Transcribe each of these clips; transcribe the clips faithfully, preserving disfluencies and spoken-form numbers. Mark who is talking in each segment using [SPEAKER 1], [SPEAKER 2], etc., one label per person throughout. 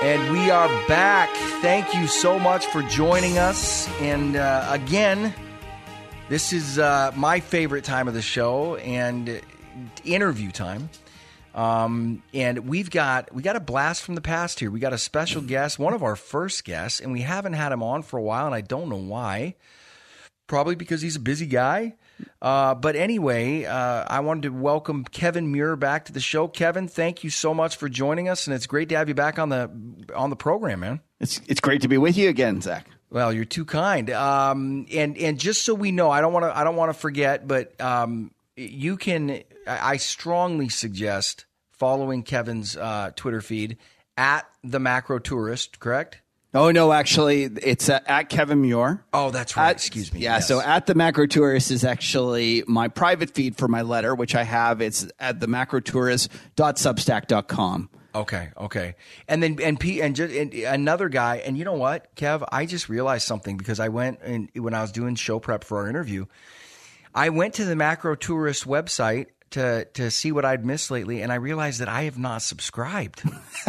[SPEAKER 1] And we are back. Thank you so much for joining us. And uh, again, this is uh, my favorite time of the show and interview time. Um, and we've got we got a blast from the past here. We got a special guest, one of our first guests, and we haven't had him on for a while, and I don't know why. Probably because he's a busy guy. Uh, but anyway, uh, I wanted to welcome Kevin Muir back to the show. Kevin, thank you so much for joining us, and it's great to have you back on the on the program, man.
[SPEAKER 2] It's it's great to be with you again, Zach.
[SPEAKER 1] Well, you're too kind. Um, and and just so we know, I don't want to I don't want to forget, but um, you can. I strongly suggest following Kevin's uh, Twitter feed at the Macro Tourist. Correct?
[SPEAKER 2] Oh, no, actually, it's uh, at Kevin Muir.
[SPEAKER 1] Oh, that's right.
[SPEAKER 2] At,
[SPEAKER 1] Excuse me.
[SPEAKER 2] Yeah,
[SPEAKER 1] yes.
[SPEAKER 2] so at the Macro Tourist is actually my private feed for my letter, which I have. It's at the macro tourist dot substack dot com.
[SPEAKER 1] Okay, okay. And then and P and, just, and another guy, and you know what, Kev, I just realized something because I went and when I was doing show prep for our interview, I went to the Macro Tourist website to to see what I'd missed lately, and I realized that I have not subscribed.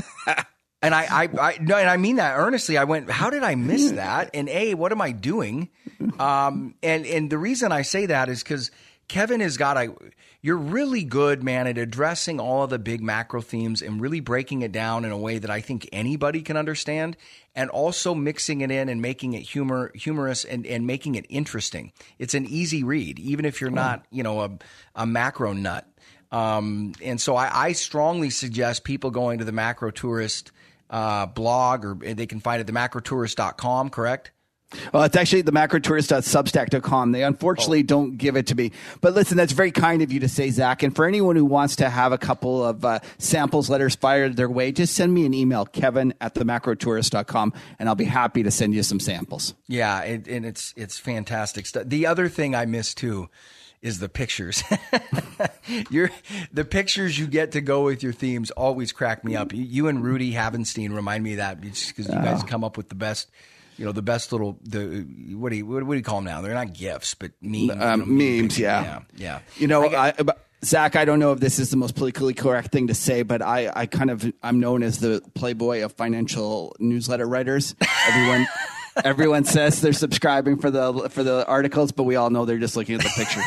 [SPEAKER 1] And I, I, I, no, and I mean that earnestly. I went, how did I miss that? And A, what am I doing? Um, and, and the reason I say that is because Kevin has got a, you're really good, man, at addressing all of the big macro themes and really breaking it down in a way that I think anybody can understand, and also mixing it in and making it humor, humorous and, and making it interesting. It's an easy read, even if you're not, you know, a, a macro nut. Um, and so I, I strongly suggest people going to the Macro Tourist Uh, blog, or they can find it at the macro tourist dot com, correct?
[SPEAKER 2] Well, it's actually the macro tourist dot substack dot com. They unfortunately oh. don't give it to me. But listen, that's very kind of you to say, Zach. And for anyone who wants to have a couple of uh, samples letters fired their way, just send me an email, Kevin at the macro tourist dot com, and I'll be happy to send you some samples.
[SPEAKER 1] Yeah, and, and it's it's fantastic stuff. The other thing I miss too is the pictures. Your the pictures you get to go with your themes always crack me up. You, you and Rudy Havenstein remind me of that because you guys oh. come up with the best, you know, the best little the what do you what, what do you call them now? They're not gifs, but memes.
[SPEAKER 2] Um,
[SPEAKER 1] you know,
[SPEAKER 2] memes, yeah.
[SPEAKER 1] yeah, yeah.
[SPEAKER 2] You know, I, I, Zach, I don't know if this is the most politically correct thing to say, but I, I kind of I'm known as the Playboy of financial newsletter writers. Everyone. Everyone says they're subscribing for the for the articles, but we all know they're just looking at the pictures.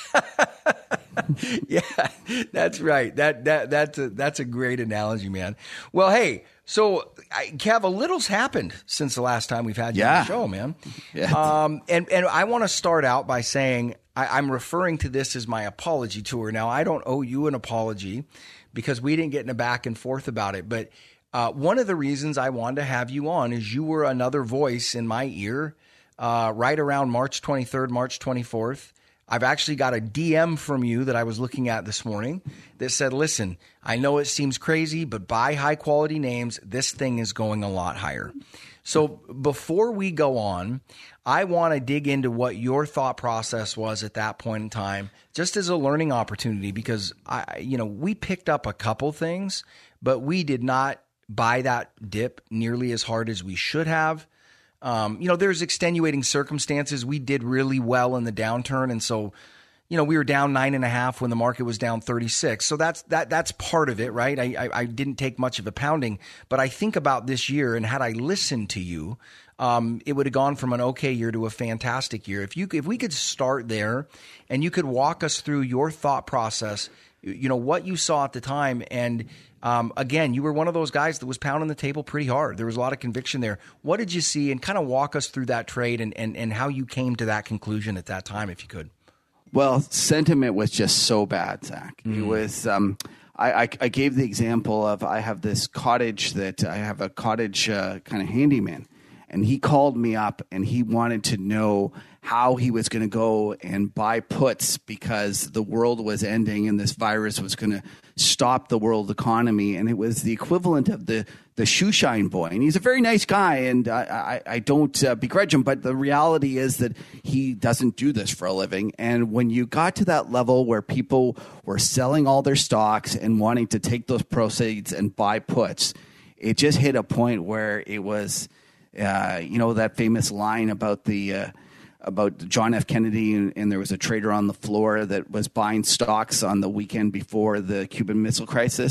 [SPEAKER 1] Yeah, that's right. That that that's a, that's a great analogy, man. Well, hey, so I, Kev, a little's happened since the last time we've had you
[SPEAKER 2] yeah.
[SPEAKER 1] on the show, man.
[SPEAKER 2] Yeah.
[SPEAKER 1] Um, and and I want to start out by saying I, I'm referring to this as my apology tour. Now, I don't owe you an apology because we didn't get in a back and forth about it, but. Uh, one of the reasons I wanted to have you on is you were another voice in my ear uh, right around March twenty-third, March twenty-fourth. I've actually got a D M from you that I was looking at this morning that said, listen, I know it seems crazy, but buy high quality names. This thing is going a lot higher. So before we go on, I want to dig into what your thought process was at that point in time, just as a learning opportunity, because I, you know, we picked up a couple things, but we did not buy that dip nearly as hard as we should have. Um, you know, there's extenuating circumstances. We did really well in the downturn. And so, you know, we were down nine and a half when the market was down thirty-six. So that's, that, that's part of it, right? I, I, I didn't take much of a pounding, but I think about this year, and had I listened to you, um, it would have gone from an okay year to a fantastic year. If you, if we could start there and you could walk us through your thought process, you know, what you saw at the time. And, Um, again, you were one of those guys that was pounding the table pretty hard. There was a lot of conviction there. What did you see? And kind of walk us through that trade and, and, and how you came to that conclusion at that time, if you could.
[SPEAKER 2] Well, sentiment was just so bad, Zach. Mm. It was. Um, I, I, I gave the example of I have this cottage that I have a cottage uh, kind of handyman, and he called me up and he wanted to know how he was going to go and buy puts because the world was ending and this virus was going to stop the world economy. And it was the equivalent of the, the shoe shine boy. And he's a very nice guy, and I, I, I don't uh, begrudge him, but the reality is that he doesn't do this for a living. And when you got to that level where people were selling all their stocks and wanting to take those proceeds and buy puts, it just hit a point where it was, uh, you know, that famous line about the, uh, about John F. Kennedy, and, and there was a trader on the floor that was buying stocks on the weekend before the Cuban Missile Crisis.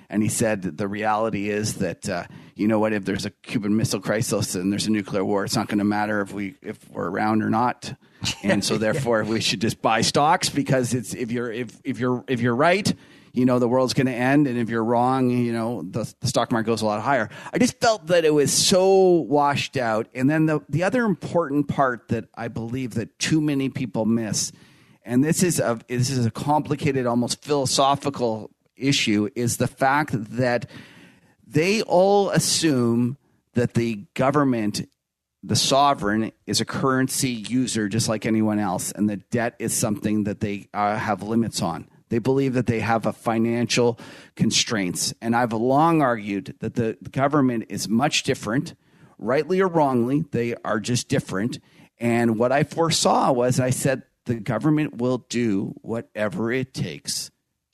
[SPEAKER 2] And he said the reality is that, uh, you know what, if there's a Cuban Missile Crisis and there's a nuclear war, it's not going to matter if, we, if we're around or not. And so therefore we should just buy stocks because it's if you're if, if you're if you're right, you know, the world's going to end. And if you're wrong, you know, the, the stock market goes a lot higher. I just felt that it was so washed out. And then the, the other important part that I believe that too many people miss, and this is a, this is a complicated, almost philosophical issue, is the fact that they all assume that the government, the sovereign, is a currency user just like anyone else. And the debt is something that they uh, have limits on. They believe that they have a financial constraints. And I've long argued that the government is much different, rightly or wrongly. They are just different. And what I foresaw was I said the government will do whatever it takes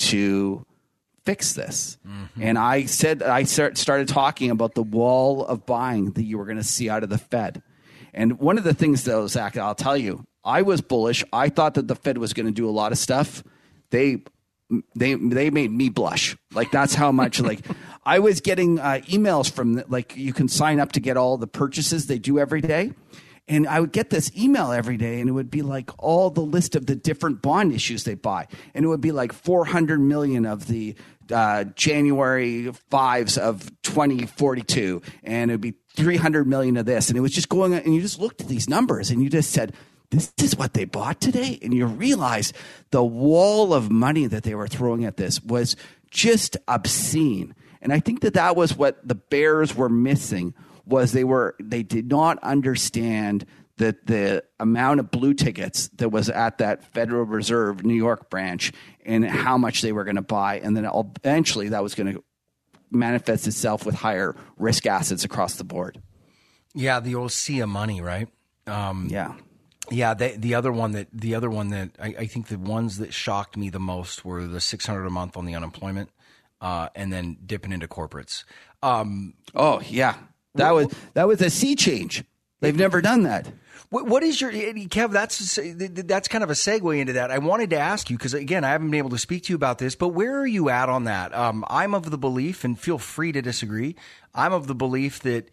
[SPEAKER 2] to fix this. Mm-hmm. And I said, I started talking about the wall of buying that you were going to see out of the Fed. And one of the things, though, Zach, I'll tell you, I was bullish. I thought that the Fed was going to do a lot of stuff. They they they made me blush. Like, that's how much, like, I was getting uh, emails from, like, you can sign up to get all the purchases they do every day. And I would get this email every day, and it would be like all the list of the different bond issues they buy. And it would be like four hundred million of the uh, January fives of twenty forty-two. And it would be three hundred million of this. And it was just going on. And you just looked at these numbers and you just said, this is what they bought today? And you realize the wall of money that they were throwing at this was just obscene. And I think that that was what the bears were missing, was they were they did not understand that the amount of blue tickets that was at that Federal Reserve New York branch and how much they were going to buy. And then eventually that was going to manifest itself with higher risk assets across the board.
[SPEAKER 1] Yeah, the old sea of money, right? Um,
[SPEAKER 2] yeah.
[SPEAKER 1] Yeah, they, the other one that the other one that I, I think the ones that shocked me the most were the six hundred a month on the unemployment, uh, and then dipping into corporates. Um,
[SPEAKER 2] oh yeah, that was that was a sea change. They've never done that.
[SPEAKER 1] What, what is your Kev? That's that's kind of a segue into that. I wanted to ask you because again, I haven't been able to speak to you about this, but where are you at on that? Um, I'm of the belief, and feel free to disagree. I'm of the belief that.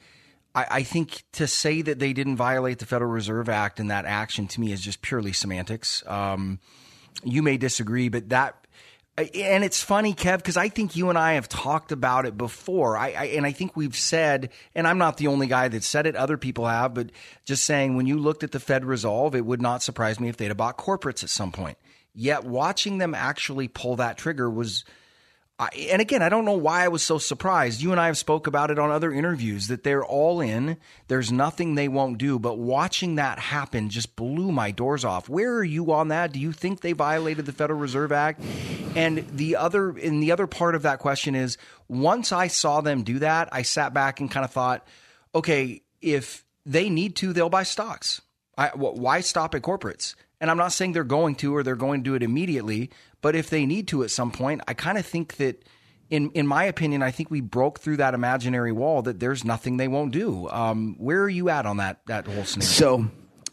[SPEAKER 1] I think to say that they didn't violate the Federal Reserve Act and that action to me is just purely semantics. Um, you may disagree, but that, and it's funny, Kev, because I think you and I have talked about it before. I, I and I think we've said, and I'm not the only guy that said it, other people have, but just saying when you looked at the Fed resolve, it would not surprise me if they'd have bought corporates at some point. Yet watching them actually pull that trigger was. I, and again, I don't know why I was so surprised. You and I have spoke about it on other interviews that they're all in. There's nothing they won't do. But watching that happen just blew my doors off. Where are you on that? Do you think they violated the Federal Reserve Act? And the other, and the other part of that question is, once I saw them do that, I sat back and kind of thought, okay, if they need to, they'll buy stocks. I, why stop at corporates? And I'm not saying they're going to or they're going to do it immediately, but if they need to at some point, I kind of think that, in in my opinion, I think we broke through that imaginary wall that there's nothing they won't do. Um, where are you at on that that whole scenario?
[SPEAKER 2] So,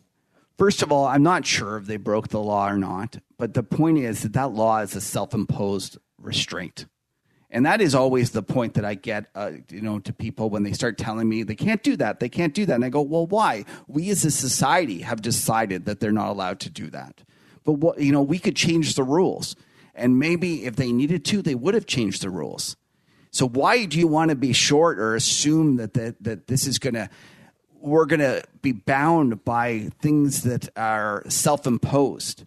[SPEAKER 2] first of all, I'm not sure if they broke the law or not, but the point is that that law is a self-imposed restraint. And that is always the point that I get, uh, you know, to people when they start telling me they can't do that, they can't do that. And I go, well, why? We as a society have decided that they're not allowed to do that. But, what, you know, we could change the rules. And maybe if they needed to, they would have changed the rules. So why do you want to be short or assume that that, that this is going to, we're going to be bound by things that are self-imposed?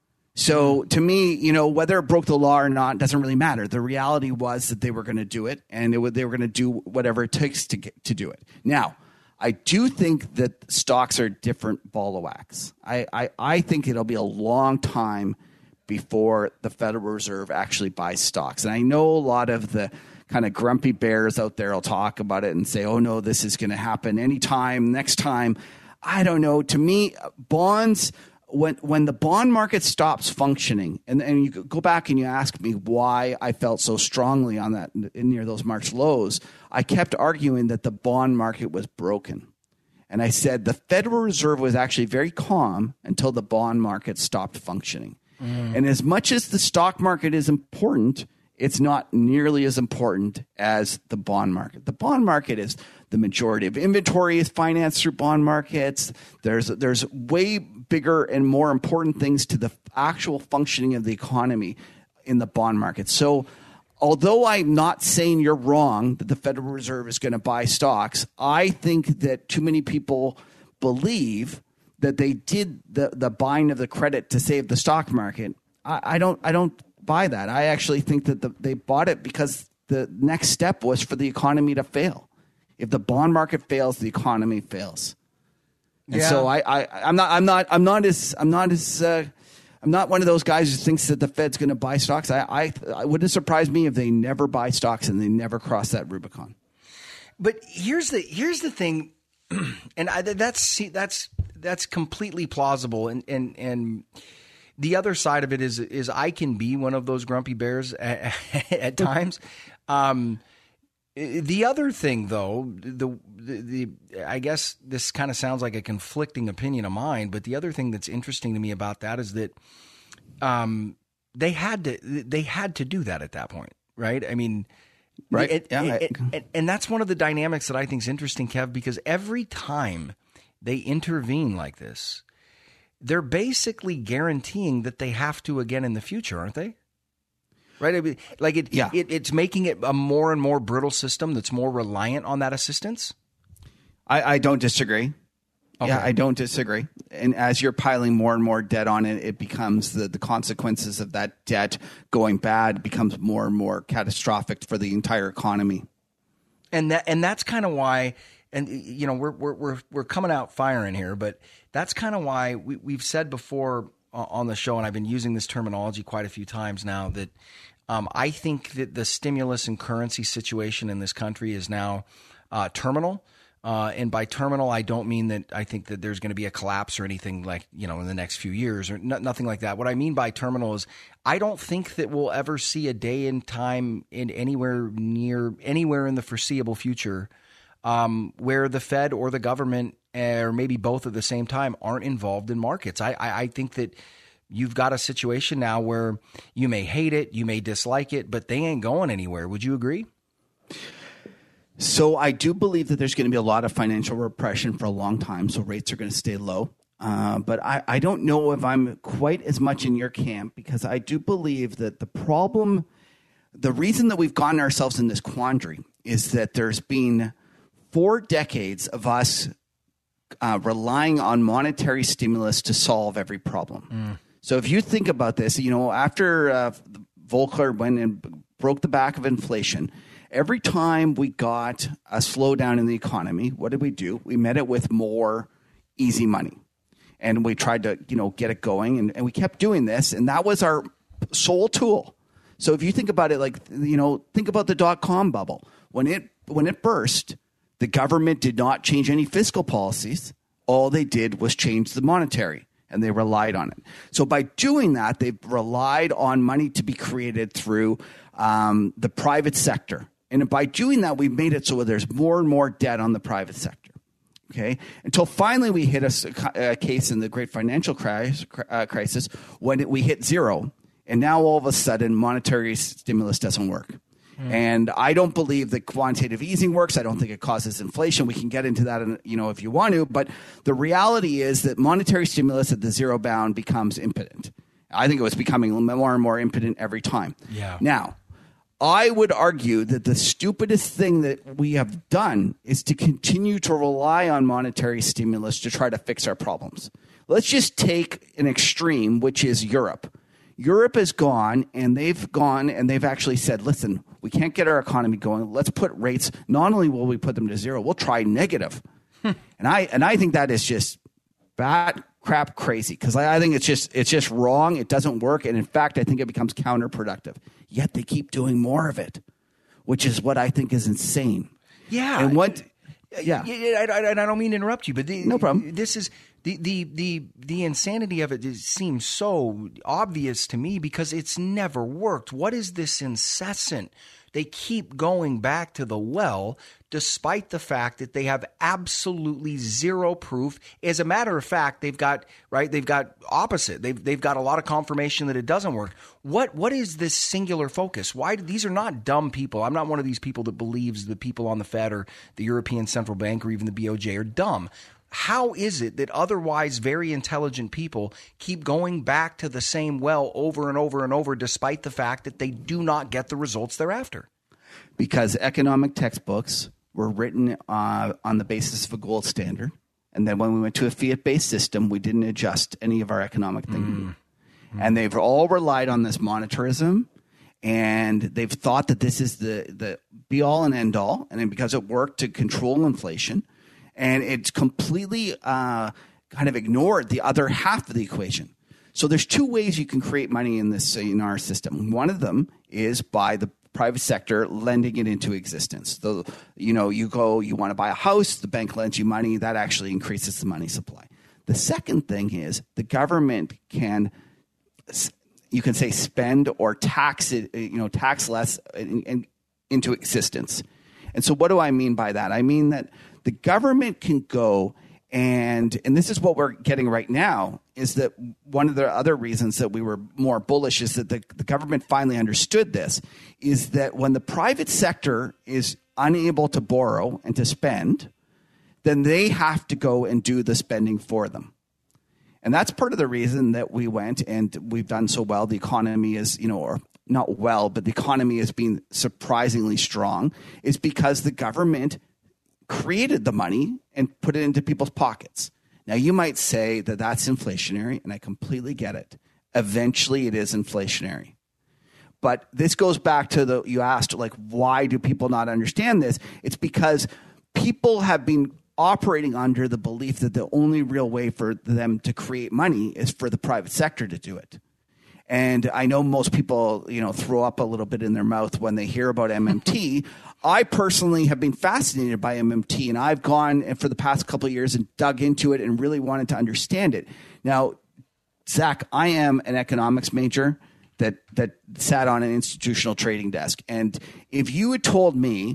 [SPEAKER 2] So to me, you know, whether it broke the law or not doesn't really matter. The reality was that they were going to do it, and it would, they were going to do whatever it takes to get, to do it. Now, I do think that stocks are different ball of wax. I, I, I think it'll be a long time before the Federal Reserve actually buys stocks. And I know a lot of the kind of grumpy bears out there will talk about it and say, oh, no, this is going to happen anytime, next time. I don't know. To me, bonds... When when the bond market stops functioning, and, and you go back and you ask me why I felt so strongly on that near those March lows, I kept arguing that the bond market was broken. And I said the Federal Reserve was actually very calm until the bond market stopped functioning. Mm. And as much as the stock market is important, it's not nearly as important as the bond market. The bond market is the majority of inventory is financed through bond markets. There's there's way bigger and more important things to the actual functioning of the economy in the bond market. So although I'm not saying you're wrong that the Federal Reserve is going to buy stocks, I think that too many people believe that they did the, the buying of the credit to save the stock market. I, I don't I don't buy that. I actually think that the, they bought it because the next step was for the economy to fail. If the bond market fails, the economy fails. And
[SPEAKER 1] yeah.
[SPEAKER 2] so I, I I'm not I'm not I'm not as I'm not as uh, I'm not one of those guys who thinks that the Fed's going to buy stocks. I, I it wouldn't surprise me if they never buy stocks and they never cross that Rubicon.
[SPEAKER 1] But here's the here's the thing, and I, that's see, that's that's completely plausible. And and and the other side of it is is I can be one of those grumpy bears at, at times. Um, the other thing, though, the, the the I guess this kind of sounds like a conflicting opinion of mine, but the other thing that's interesting to me about that is that um, they had to they had to do that at that point, right? I mean,
[SPEAKER 2] right?
[SPEAKER 1] It,
[SPEAKER 2] yeah,
[SPEAKER 1] it,
[SPEAKER 2] I,
[SPEAKER 1] it, and, and that's one of the dynamics that I think is interesting, Kev, because every time they intervene like this, they're basically guaranteeing that they have to again in the future, aren't they? Right? I mean, like it,
[SPEAKER 2] yeah.
[SPEAKER 1] it, it's making it a more and more brittle system that's more reliant on that assistance.
[SPEAKER 2] I, I don't disagree. Okay. Yeah, I don't disagree. And as you're piling more and more debt on it, it becomes the, the consequences of that debt going bad becomes more and more catastrophic for the entire economy.
[SPEAKER 1] And that and that's kind of why, and you know, we're we're we're we're coming out firing here, but that's kind of why we, we've said before on the show, and I've been using this terminology quite a few times now, that um, I think that the stimulus and currency situation in this country is now uh, terminal. Uh, and by terminal, I don't mean that I think that there's going to be a collapse or anything like, you know, in the next few years or no, nothing like that. What I mean by terminal is I don't think that we'll ever see a day in time in anywhere near anywhere in the foreseeable future um, where the Fed or the government or maybe both at the same time aren't involved in markets. I, I, I think that you've got a situation now where you may hate it, you may dislike it, but they ain't going anywhere. Would you agree?
[SPEAKER 2] So I do believe that there's going to be a lot of financial repression for a long time. So rates are going to stay low. Uh, but I, I don't know if I'm quite as much in your camp, because I do believe that the problem, the reason that we've gotten ourselves in this quandary is that there's been four decades of us uh, relying on monetary stimulus to solve every problem. Mm. So if you think about this, you know, after uh, Volcker went and broke the back of inflation, every time we got a slowdown in the economy, what did we do? We met it with more easy money. And we tried to, you know, get it going. And, and we kept doing this. And that was our sole tool. So if you think about it, like, you know, think about the dot-com bubble. When it when it burst, the government did not change any fiscal policies. All they did was change the monetary. And they relied on it. So by doing that, they've relied on money to be created through um, the private sector. And by doing that, we've made it so there's more and more debt on the private sector. Okay, until finally we hit a, a case in the great financial crisis, uh, crisis when it, we hit zero. And now all of a sudden, monetary stimulus doesn't work. Mm. And I don't believe that quantitative easing works. I don't think it causes inflation. We can get into that, in, you know, if you want to. But the reality is that monetary stimulus at the zero bound becomes impotent. I think it was becoming more and more impotent every time.
[SPEAKER 1] Yeah.
[SPEAKER 2] Now, I would argue that the stupidest thing that we have done is to continue to rely on monetary stimulus to try to fix our problems. Let's just take an extreme, which is Europe. Europe has gone and they've gone and they've actually said, listen, we can't get our economy going. Let's put rates. Not only will we put them to zero, we'll try negative. Hmm. And I and I think that is just bat crap crazy, because I, I think it's just it's just wrong. It doesn't work. And in fact, I think it becomes counterproductive. Yet they keep doing more of it, which is what I think is insane.
[SPEAKER 1] Yeah.
[SPEAKER 2] And what? Yeah.
[SPEAKER 1] I, I, I don't mean to interrupt you, but the,
[SPEAKER 2] no problem.
[SPEAKER 1] This is the, the the the insanity of it is, seems so obvious to me because it's never worked. What is this incessant? They keep going back to the well despite the fact that they have absolutely zero proof. As a matter of fact, they've got, right, they've got opposite. They've, they've got a lot of confirmation that it doesn't work. What, what is this singular focus? Why do, these are not dumb people. I'm not one of these people that believes the people on the Fed or the European Central Bank or even the B O J are dumb. How is it that otherwise very intelligent people keep going back to the same well over and over and over, despite the fact that they do not get the results they're after?
[SPEAKER 2] Because economic textbooks were written uh, on the basis of a gold standard. And then when we went to a fiat-based system, we didn't adjust any of our economic thinking. Mm. And they've all relied on this monetarism. And they've thought that this is the, the be-all and end-all. And then because it worked to control inflation, and it's completely uh, kind of ignored the other half of the equation. So there's two ways you can create money in this in our system. One of them is by the private sector lending it into existence. So, you know, you go, you want to buy a house, the bank lends you money, that actually increases the money supply. The second thing is the government can, you can say, spend or tax it, you know, tax less in, in, into existence. And so what do I mean by that? I mean that the government can go and, and this is what we're getting right now, is that one of the other reasons that we were more bullish is that the, the government finally understood this, is that when the private sector is unable to borrow and to spend, then they have to go and do the spending for them. And that's part of the reason that we went and we've done so well. The economy is, you know, or not well, but the economy has been surprisingly strong, is because the government created the money and put it into people's pockets. Now, you might say that that's inflationary, and I completely get it. Eventually, it is inflationary. But this goes back to the, you asked, like, why do people not understand this? It's because people have been operating under the belief that the only real way for them to create money is for the private sector to do it. And I know most people, you know, throw up a little bit in their mouth when they hear about M M T. I personally have been fascinated by M M T, and I've gone for the past couple of years and dug into it and really wanted to understand it. Now, Zach, I am an economics major that that sat on an institutional trading desk. And if you had told me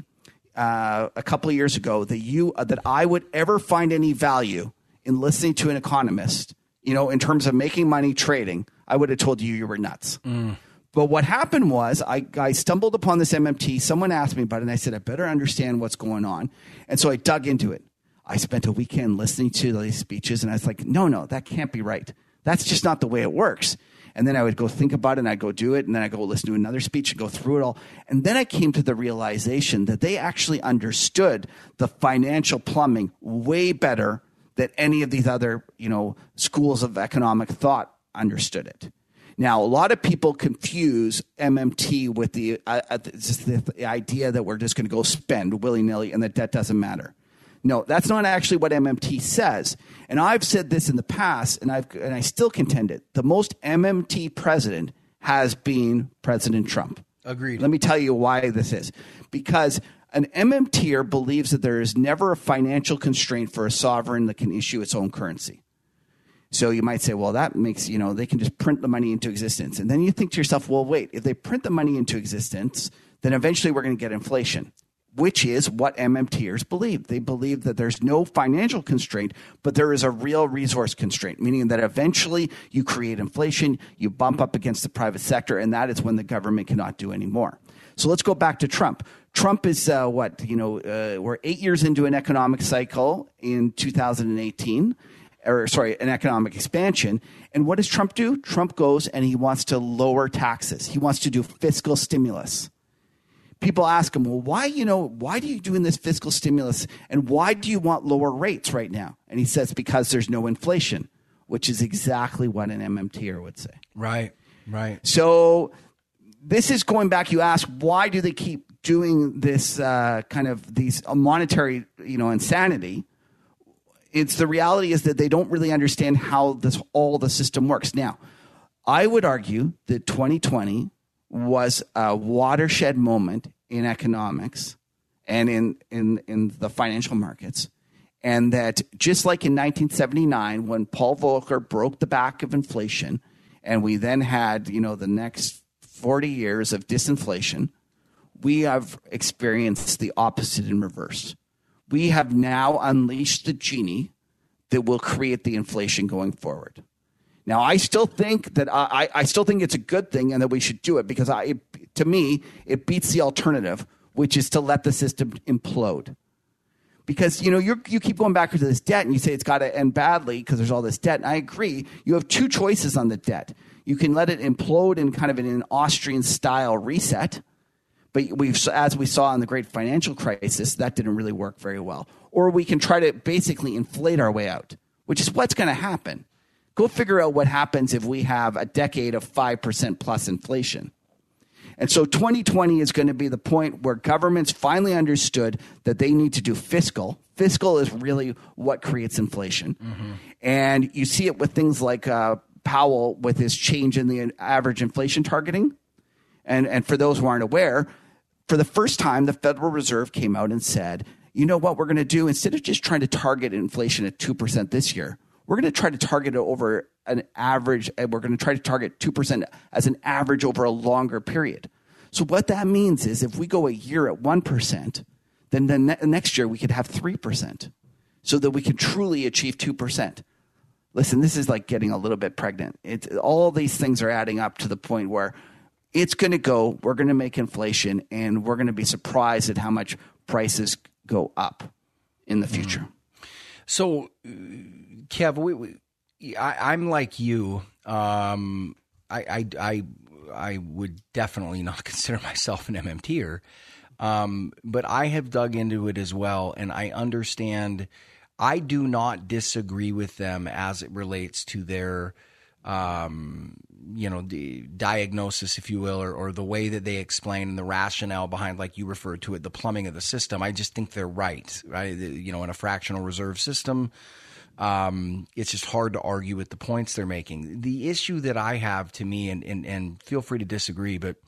[SPEAKER 2] uh, a couple of years ago that you uh, that I would ever find any value in listening to an economist, you know, in terms of making money trading, I would have told you you were nuts. Mm. But what happened was I, I stumbled upon this M M T. Someone asked me about it, and I said, I better understand what's going on. And so I dug into it. I spent a weekend listening to these speeches, and I was like, no, no, that can't be right. That's just not the way it works. And then I would go think about it, and I'd go do it, and then I'd go listen to another speech and go through it all. And then I came to the realization that they actually understood the financial plumbing way better than any of these other, you know, schools of economic thought understood it. Now, a lot of people confuse M M T with the, uh, just the, the idea that we're just going to go spend willy-nilly and that debt doesn't matter. No, that's not actually what M M T says. And I've said this in the past, and, I've, and I still contend it. The most M M T president has been President Trump.
[SPEAKER 1] Agreed.
[SPEAKER 2] Let me tell you why this is. Because an M M T-er believes that there is never a financial constraint for a sovereign that can issue its own currency. So you might say, well, that makes, you know, they can just print the money into existence. And then you think to yourself, well, wait, if they print the money into existence, then eventually we're going to get inflation, which is what M M T-ers believe. They believe that there's no financial constraint, but there is a real resource constraint, meaning that eventually you create inflation, you bump up against the private sector, and that is when the government cannot do any more. So let's go back to Trump. Trump is uh, what, you know, uh, we're eight years into an economic cycle in two thousand eighteen. Or sorry, an economic expansion. And what does Trump do? Trump goes and he wants to lower taxes. He wants to do fiscal stimulus. People ask him, well, why, you know, why are you doing this fiscal stimulus? And why do you want lower rates right now? And he says, because there's no inflation, which is exactly what an M M T-er would say.
[SPEAKER 1] Right, right.
[SPEAKER 2] So this is going back. You ask, why do they keep doing this uh, kind of these uh, monetary, you know, insanity? It's the reality is that they don't really understand how this all the system works. Now, I would argue that twenty twenty was a watershed moment in economics and in, in, in the financial markets. And that just like in nineteen seventy-nine, when Paul Volcker broke the back of inflation, and we then had, you know, the next forty years of disinflation, we have experienced the opposite in reverse. We have now unleashed the genie that will create the inflation going forward. Now, I still think that I, I still think it's a good thing and that we should do it because I, it, to me, it beats the alternative, which is to let the system implode. Because, you know, you you keep going back to this debt and you say it's got to end badly because there's all this debt. And I agree. You have two choices on the debt. You can let it implode in kind of an Austrian-style reset. But we've, as we saw in the great financial crisis, that didn't really work very well. Or we can try to basically inflate our way out, which is what's going to happen. Go figure out what happens if we have a decade of five percent plus inflation. And so twenty twenty is going to be the point where governments finally understood that they need to do fiscal. Fiscal is really what creates inflation. Mm-hmm. And you see it with things like uh, Powell with his change in the average inflation targeting. And, and for those who aren't aware, for the first time, the Federal Reserve came out and said, you know what we're going to do? Instead of just trying to target inflation at two percent this year, we're going to try to target it over an average, and we're going to try to target two percent as an average over a longer period. So what that means is if we go a year at one percent, then the ne- next year we could have three percent so that we can truly achieve two percent. Listen, this is like getting a little bit pregnant. It's, all these things are adding up to the point where it's going to go, we're going to make inflation, and we're going to be surprised at how much prices go up in the future. Mm.
[SPEAKER 1] So, Kev, we, we, I, I'm like you. Um, I, I, I, I would definitely not consider myself an MMTer, um, but I have dug into it as well, and I understand. I do not disagree with them as it relates to their, um, you know, the diagnosis, if you will, or, or the way that they explain the rationale behind, like you referred to it, the plumbing of the system. I just think they're right, right? You know, in a fractional reserve system, um, it's just hard to argue with the points they're making. The issue that I have to me, and, and, and feel free to disagree, but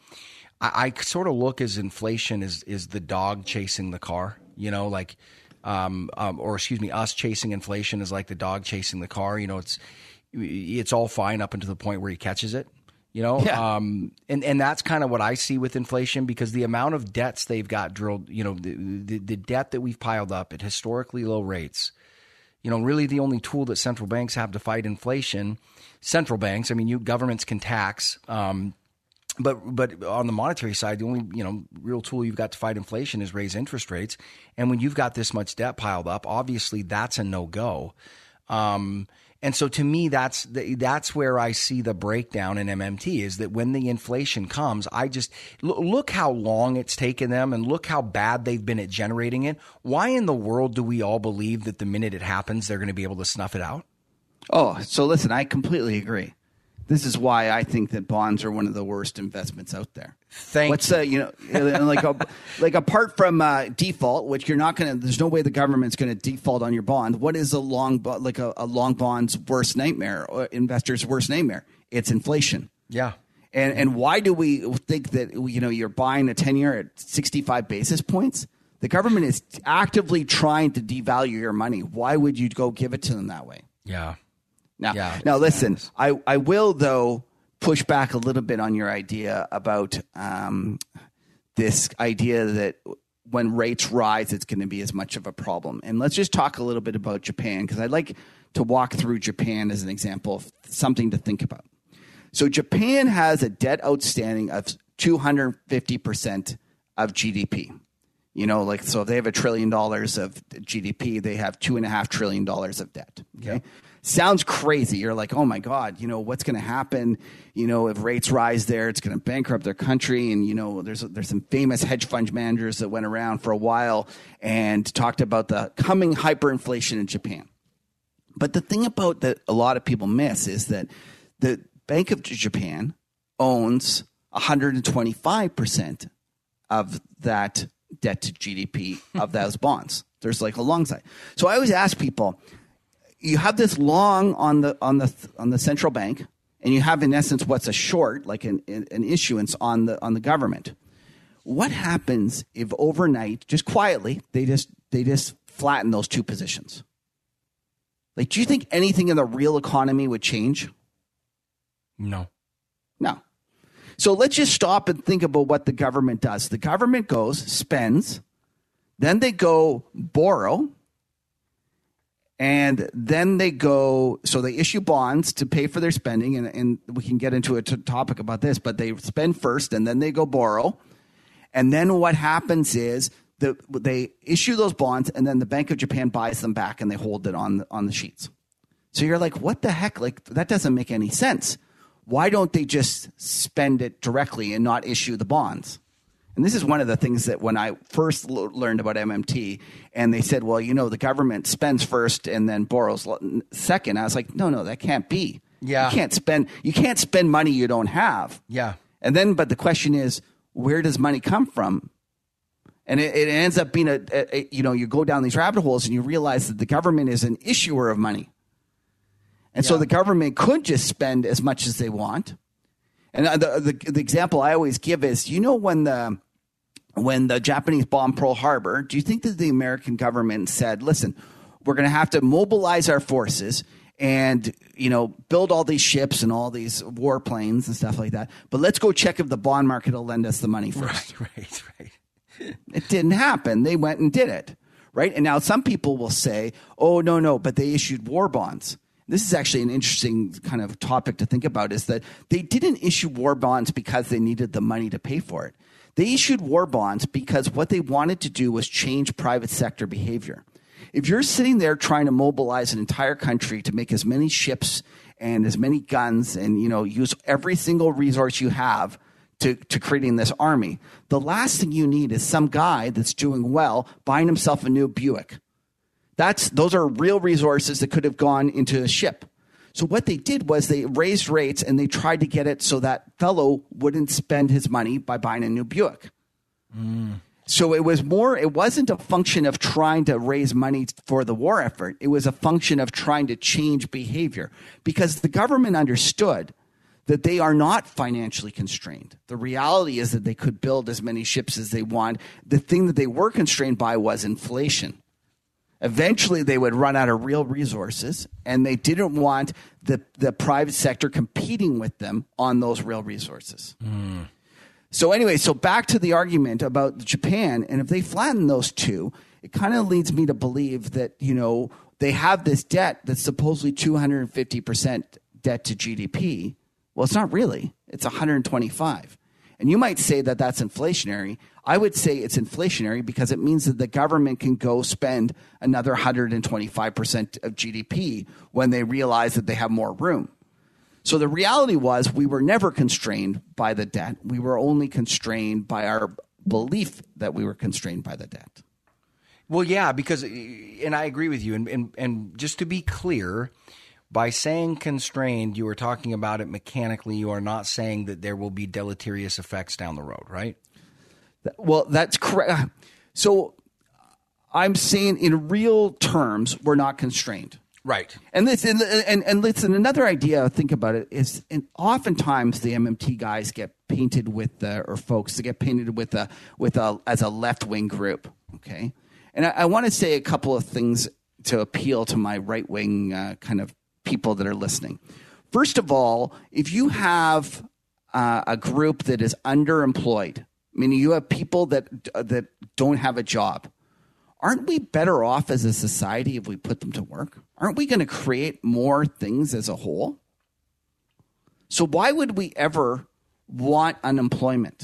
[SPEAKER 1] I, I sort of look as inflation is, is the dog chasing the car, you know, like, um, um, or excuse me, us chasing inflation is like the dog chasing the car. You know, it's, it's all fine up until the point where he catches it, you know?
[SPEAKER 2] Yeah.
[SPEAKER 1] Um, and, and that's kind of what I see with inflation, because the amount of debts they've got drilled, you know, the, the, the debt that we've piled up at historically low rates, you know, really the only tool that central banks have to fight inflation, central banks, I mean, you governments can tax, um, but, but on the monetary side, the only, you know, real tool you've got to fight inflation is raise interest rates. And when you've got this much debt piled up, obviously that's a no-go. Um, And so to me, that's the, that's where I see the breakdown in M M T, is that when the inflation comes, I just look, look how long it's taken them and look how bad they've been at generating it. Why in the world do we all believe that the minute it happens, they're going to be able to snuff it out?
[SPEAKER 2] Oh, so listen, I completely agree. This is why I think that bonds are one of the worst investments out there.
[SPEAKER 1] Thank
[SPEAKER 2] What's
[SPEAKER 1] you.
[SPEAKER 2] Uh, you know, like a, like apart from uh, default, which you're not going to. There's no way the government's going to default on your bond. What is a long like a, a long bond's worst nightmare, or investor's worst nightmare? It's inflation.
[SPEAKER 1] Yeah.
[SPEAKER 2] And and why do we think that, you know, you're buying a ten year at sixty-five basis points? The government is actively trying to devalue your money. Why would you go give it to them that way?
[SPEAKER 1] Yeah.
[SPEAKER 2] Now,
[SPEAKER 1] yeah,
[SPEAKER 2] now listen, I, I will, though, push back a little bit on your idea about um, this idea that when rates rise, it's going to be as much of a problem. And let's just talk a little bit about Japan, because I'd like to walk through Japan as an example of something to think about. So Japan has a debt outstanding of two hundred fifty percent of G D P. You know, like, so if they have a trillion dollars of G D P, they have two and a half trillion dollars of debt. Okay. Yep. Sounds crazy. You're like, oh my God, you know, what's going to happen? You know, if rates rise there, it's going to bankrupt their country. And, you know, there's, there's some famous hedge fund managers that went around for a while and talked about the coming hyperinflation in Japan. But the thing about that a lot of people miss is that the Bank of Japan owns one hundred twenty-five percent of that debt to G D P of those bonds. There's like a long side. So I always ask people, you have this long on the on the on the central bank, and you have in essence what's a short, like an an issuance on the on the government. What happens if overnight, just quietly, they just they just flatten those two positions? Like, do you think anything in the real economy would change?
[SPEAKER 1] No.
[SPEAKER 2] No. So let's just stop and think about what the government does. The government goes, spends, then they go borrow, and then they go, so they issue bonds to pay for their spending, and, and we can get into a t- topic about this, but they spend first, and then they go borrow. And then what happens is the, they issue those bonds, and then the Bank of Japan buys them back, and they hold it on the, on the sheets. So you're like, what the heck? Like, that doesn't make any sense. Why don't they just spend it directly and not issue the bonds? And this is one of the things that when I first lo- learned about M M T, and they said, well, you know, the government spends first and then borrows second. I was like, no, no, that can't be.
[SPEAKER 1] Yeah.
[SPEAKER 2] You can't spend, you can't spend money you don't have.
[SPEAKER 1] Yeah.
[SPEAKER 2] And then, but the question is, where does money come from? And it, it ends up being a, a, a, you know, you go down these rabbit holes and you realize that the government is an issuer of money. And yeah. so the government could just spend as much as they want. And the, the the example I always give is, you know, when the when the Japanese bombed Pearl Harbor, do you think that the American government said, listen, we're going to have to mobilize our forces and, you know, build all these ships and all these warplanes and stuff like that, but let's go check if the bond market will lend us the money first.
[SPEAKER 1] Right, right, right.
[SPEAKER 2] It didn't happen. They went and did it, right? And now some people will say, oh, no, no, but they issued war bonds. This is actually an interesting kind of topic to think about, is that they didn't issue war bonds because they needed the money to pay for it. They issued war bonds because what they wanted to do was change private sector behavior. If you're sitting there trying to mobilize an entire country to make as many ships and as many guns and, you know, use every single resource you have to, to creating this army, the last thing you need is some guy that's doing well buying himself a new Buick. That's, those are real resources that could have gone into a ship. So what they did was they raised rates and they tried to get it so that fellow wouldn't spend his money by buying a new Buick. Mm. So it was more, it wasn't a function of trying to raise money for the war effort. It was a function of trying to change behavior, because the government understood that they are not financially constrained. The reality is that they could build as many ships as they want. The thing that they were constrained by was inflation. Eventually, they would run out of real resources, and they didn't want the, the private sector competing with them on those real resources. Mm. So anyway, so back to the argument about Japan, and if they flatten those two, it kind of leads me to believe that, you know, they have this debt that's supposedly two hundred fifty percent debt to G D P. Well, it's not really. It's one hundred twenty-five. And you might say that that's inflationary. I would say it's inflationary because it means that the government can go spend another one hundred twenty-five percent of G D P when they realize that they have more room. So the reality was we were never constrained by the debt. We were only constrained by our belief that we were constrained by the debt.
[SPEAKER 1] Well, yeah, because, and I agree with you. And, and, and just to be clear, by saying constrained, you are talking about it mechanically. You are not saying that there will be deleterious effects down the road, right?
[SPEAKER 2] Well, that's correct. So I'm saying in real terms, we're not constrained.
[SPEAKER 1] Right.
[SPEAKER 2] And listen, and, and listen, another idea, think about it, is and oftentimes the M M T guys get painted with, the, or folks, they get painted with a, with a, as a left-wing group, okay? And I, I want to say a couple of things to appeal to my right-wing uh, kind of people that are listening. First of all, if you have uh, a group that is underemployed, meaning you have people that that don't have a job, aren't we better off as a society if we put them to work? Aren't we going to create more things as a whole? So why would we ever want unemployment?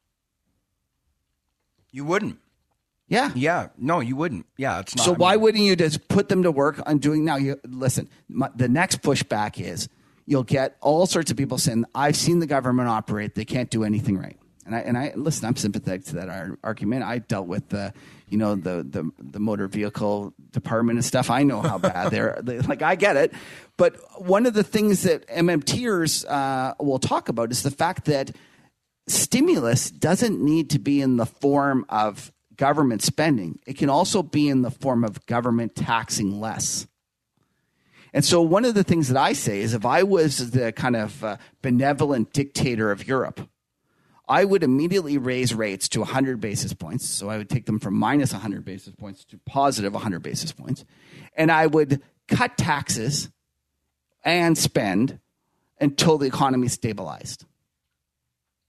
[SPEAKER 1] You wouldn't.
[SPEAKER 2] Yeah.
[SPEAKER 1] Yeah. No, you wouldn't. Yeah. It's not.
[SPEAKER 2] So
[SPEAKER 1] I
[SPEAKER 2] why
[SPEAKER 1] mean,
[SPEAKER 2] wouldn't you just put them to work on doing now? You listen, my, the next pushback is you'll get all sorts of people saying, I've seen the government operate. They can't do anything right. And I, and I listen, I'm sympathetic to that ar- argument. I dealt with the, you know, the, the, the motor vehicle department and stuff. I know how bad they're they, like, I get it. But one of the things that MMTers uh, will talk about is the fact that stimulus doesn't need to be in the form of government spending. It can also be in the form of government taxing less. And so one of the things that I say is if I was the kind of uh, benevolent dictator of Europe, I would immediately raise rates to one hundred basis points. So I would take them from minus one hundred basis points to positive one hundred basis points. And I would cut taxes and spend until the economy stabilized.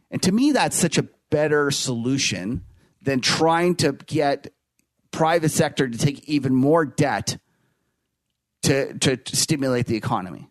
[SPEAKER 2] And to me, that's such a better solution than trying to get private sector to take even more debt to to, to stimulate the economy.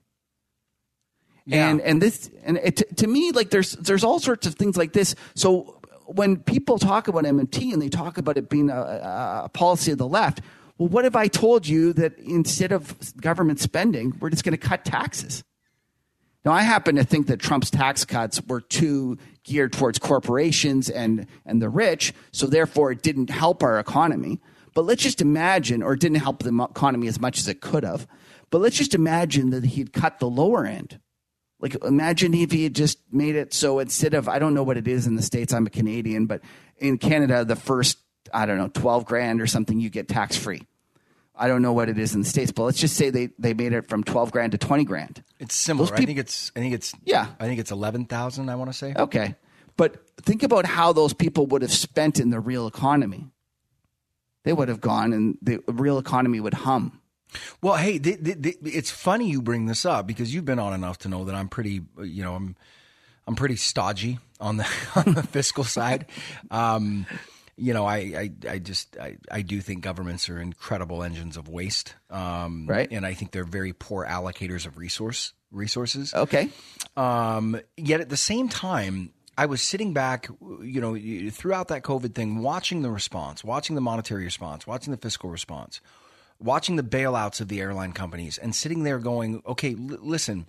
[SPEAKER 2] Yeah. And and this and it, to me, like there's there's all sorts of things like this. So when people talk about M M T and they talk about it being a, a policy of the left, well, what if I told you that instead of government spending, we're just going to cut taxes? Now, I happen to think that Trump's tax cuts were too geared towards corporations and, and the rich, so therefore it didn't help our economy. But let's just imagine, or it didn't help the economy as much as it could have, but let's just imagine that he'd cut the lower end. Like, imagine if he had just made it so instead of, I don't know what it is in the States, I'm a Canadian, but in Canada, the first, I don't know, twelve grand or something, you get tax-free. I don't know what it is in the States, but let's just say they, they made it from twelve grand to twenty grand.
[SPEAKER 1] It's similar. Peop- I think it's, I think it's,
[SPEAKER 2] yeah.
[SPEAKER 1] I think it's eleven thousand, I want to say.
[SPEAKER 2] Okay. But think about how those people would have spent in the real economy. They would have gone and the real economy would hum.
[SPEAKER 1] Well, hey, th- th- th- it's funny you bring this up because you've been on enough to know that I'm pretty, you know, I'm, I'm pretty stodgy on the, on the fiscal side. Um, You know, I, I, I just I, I do think governments are incredible engines of waste, um,
[SPEAKER 2] right?
[SPEAKER 1] And I think they're very poor allocators of resource resources.
[SPEAKER 2] Okay.
[SPEAKER 1] Um, yet at the same time, I was sitting back, you know, throughout that COVID thing, watching the response, watching the monetary response, watching the fiscal response, watching the bailouts of the airline companies, and sitting there going, okay, l- listen.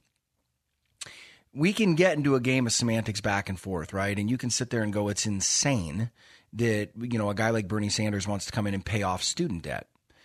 [SPEAKER 1] We can get into a game of semantics back and forth, right? And you can sit there and go, it's insane that, you know, a guy like Bernie Sanders wants to come in and pay off student debt.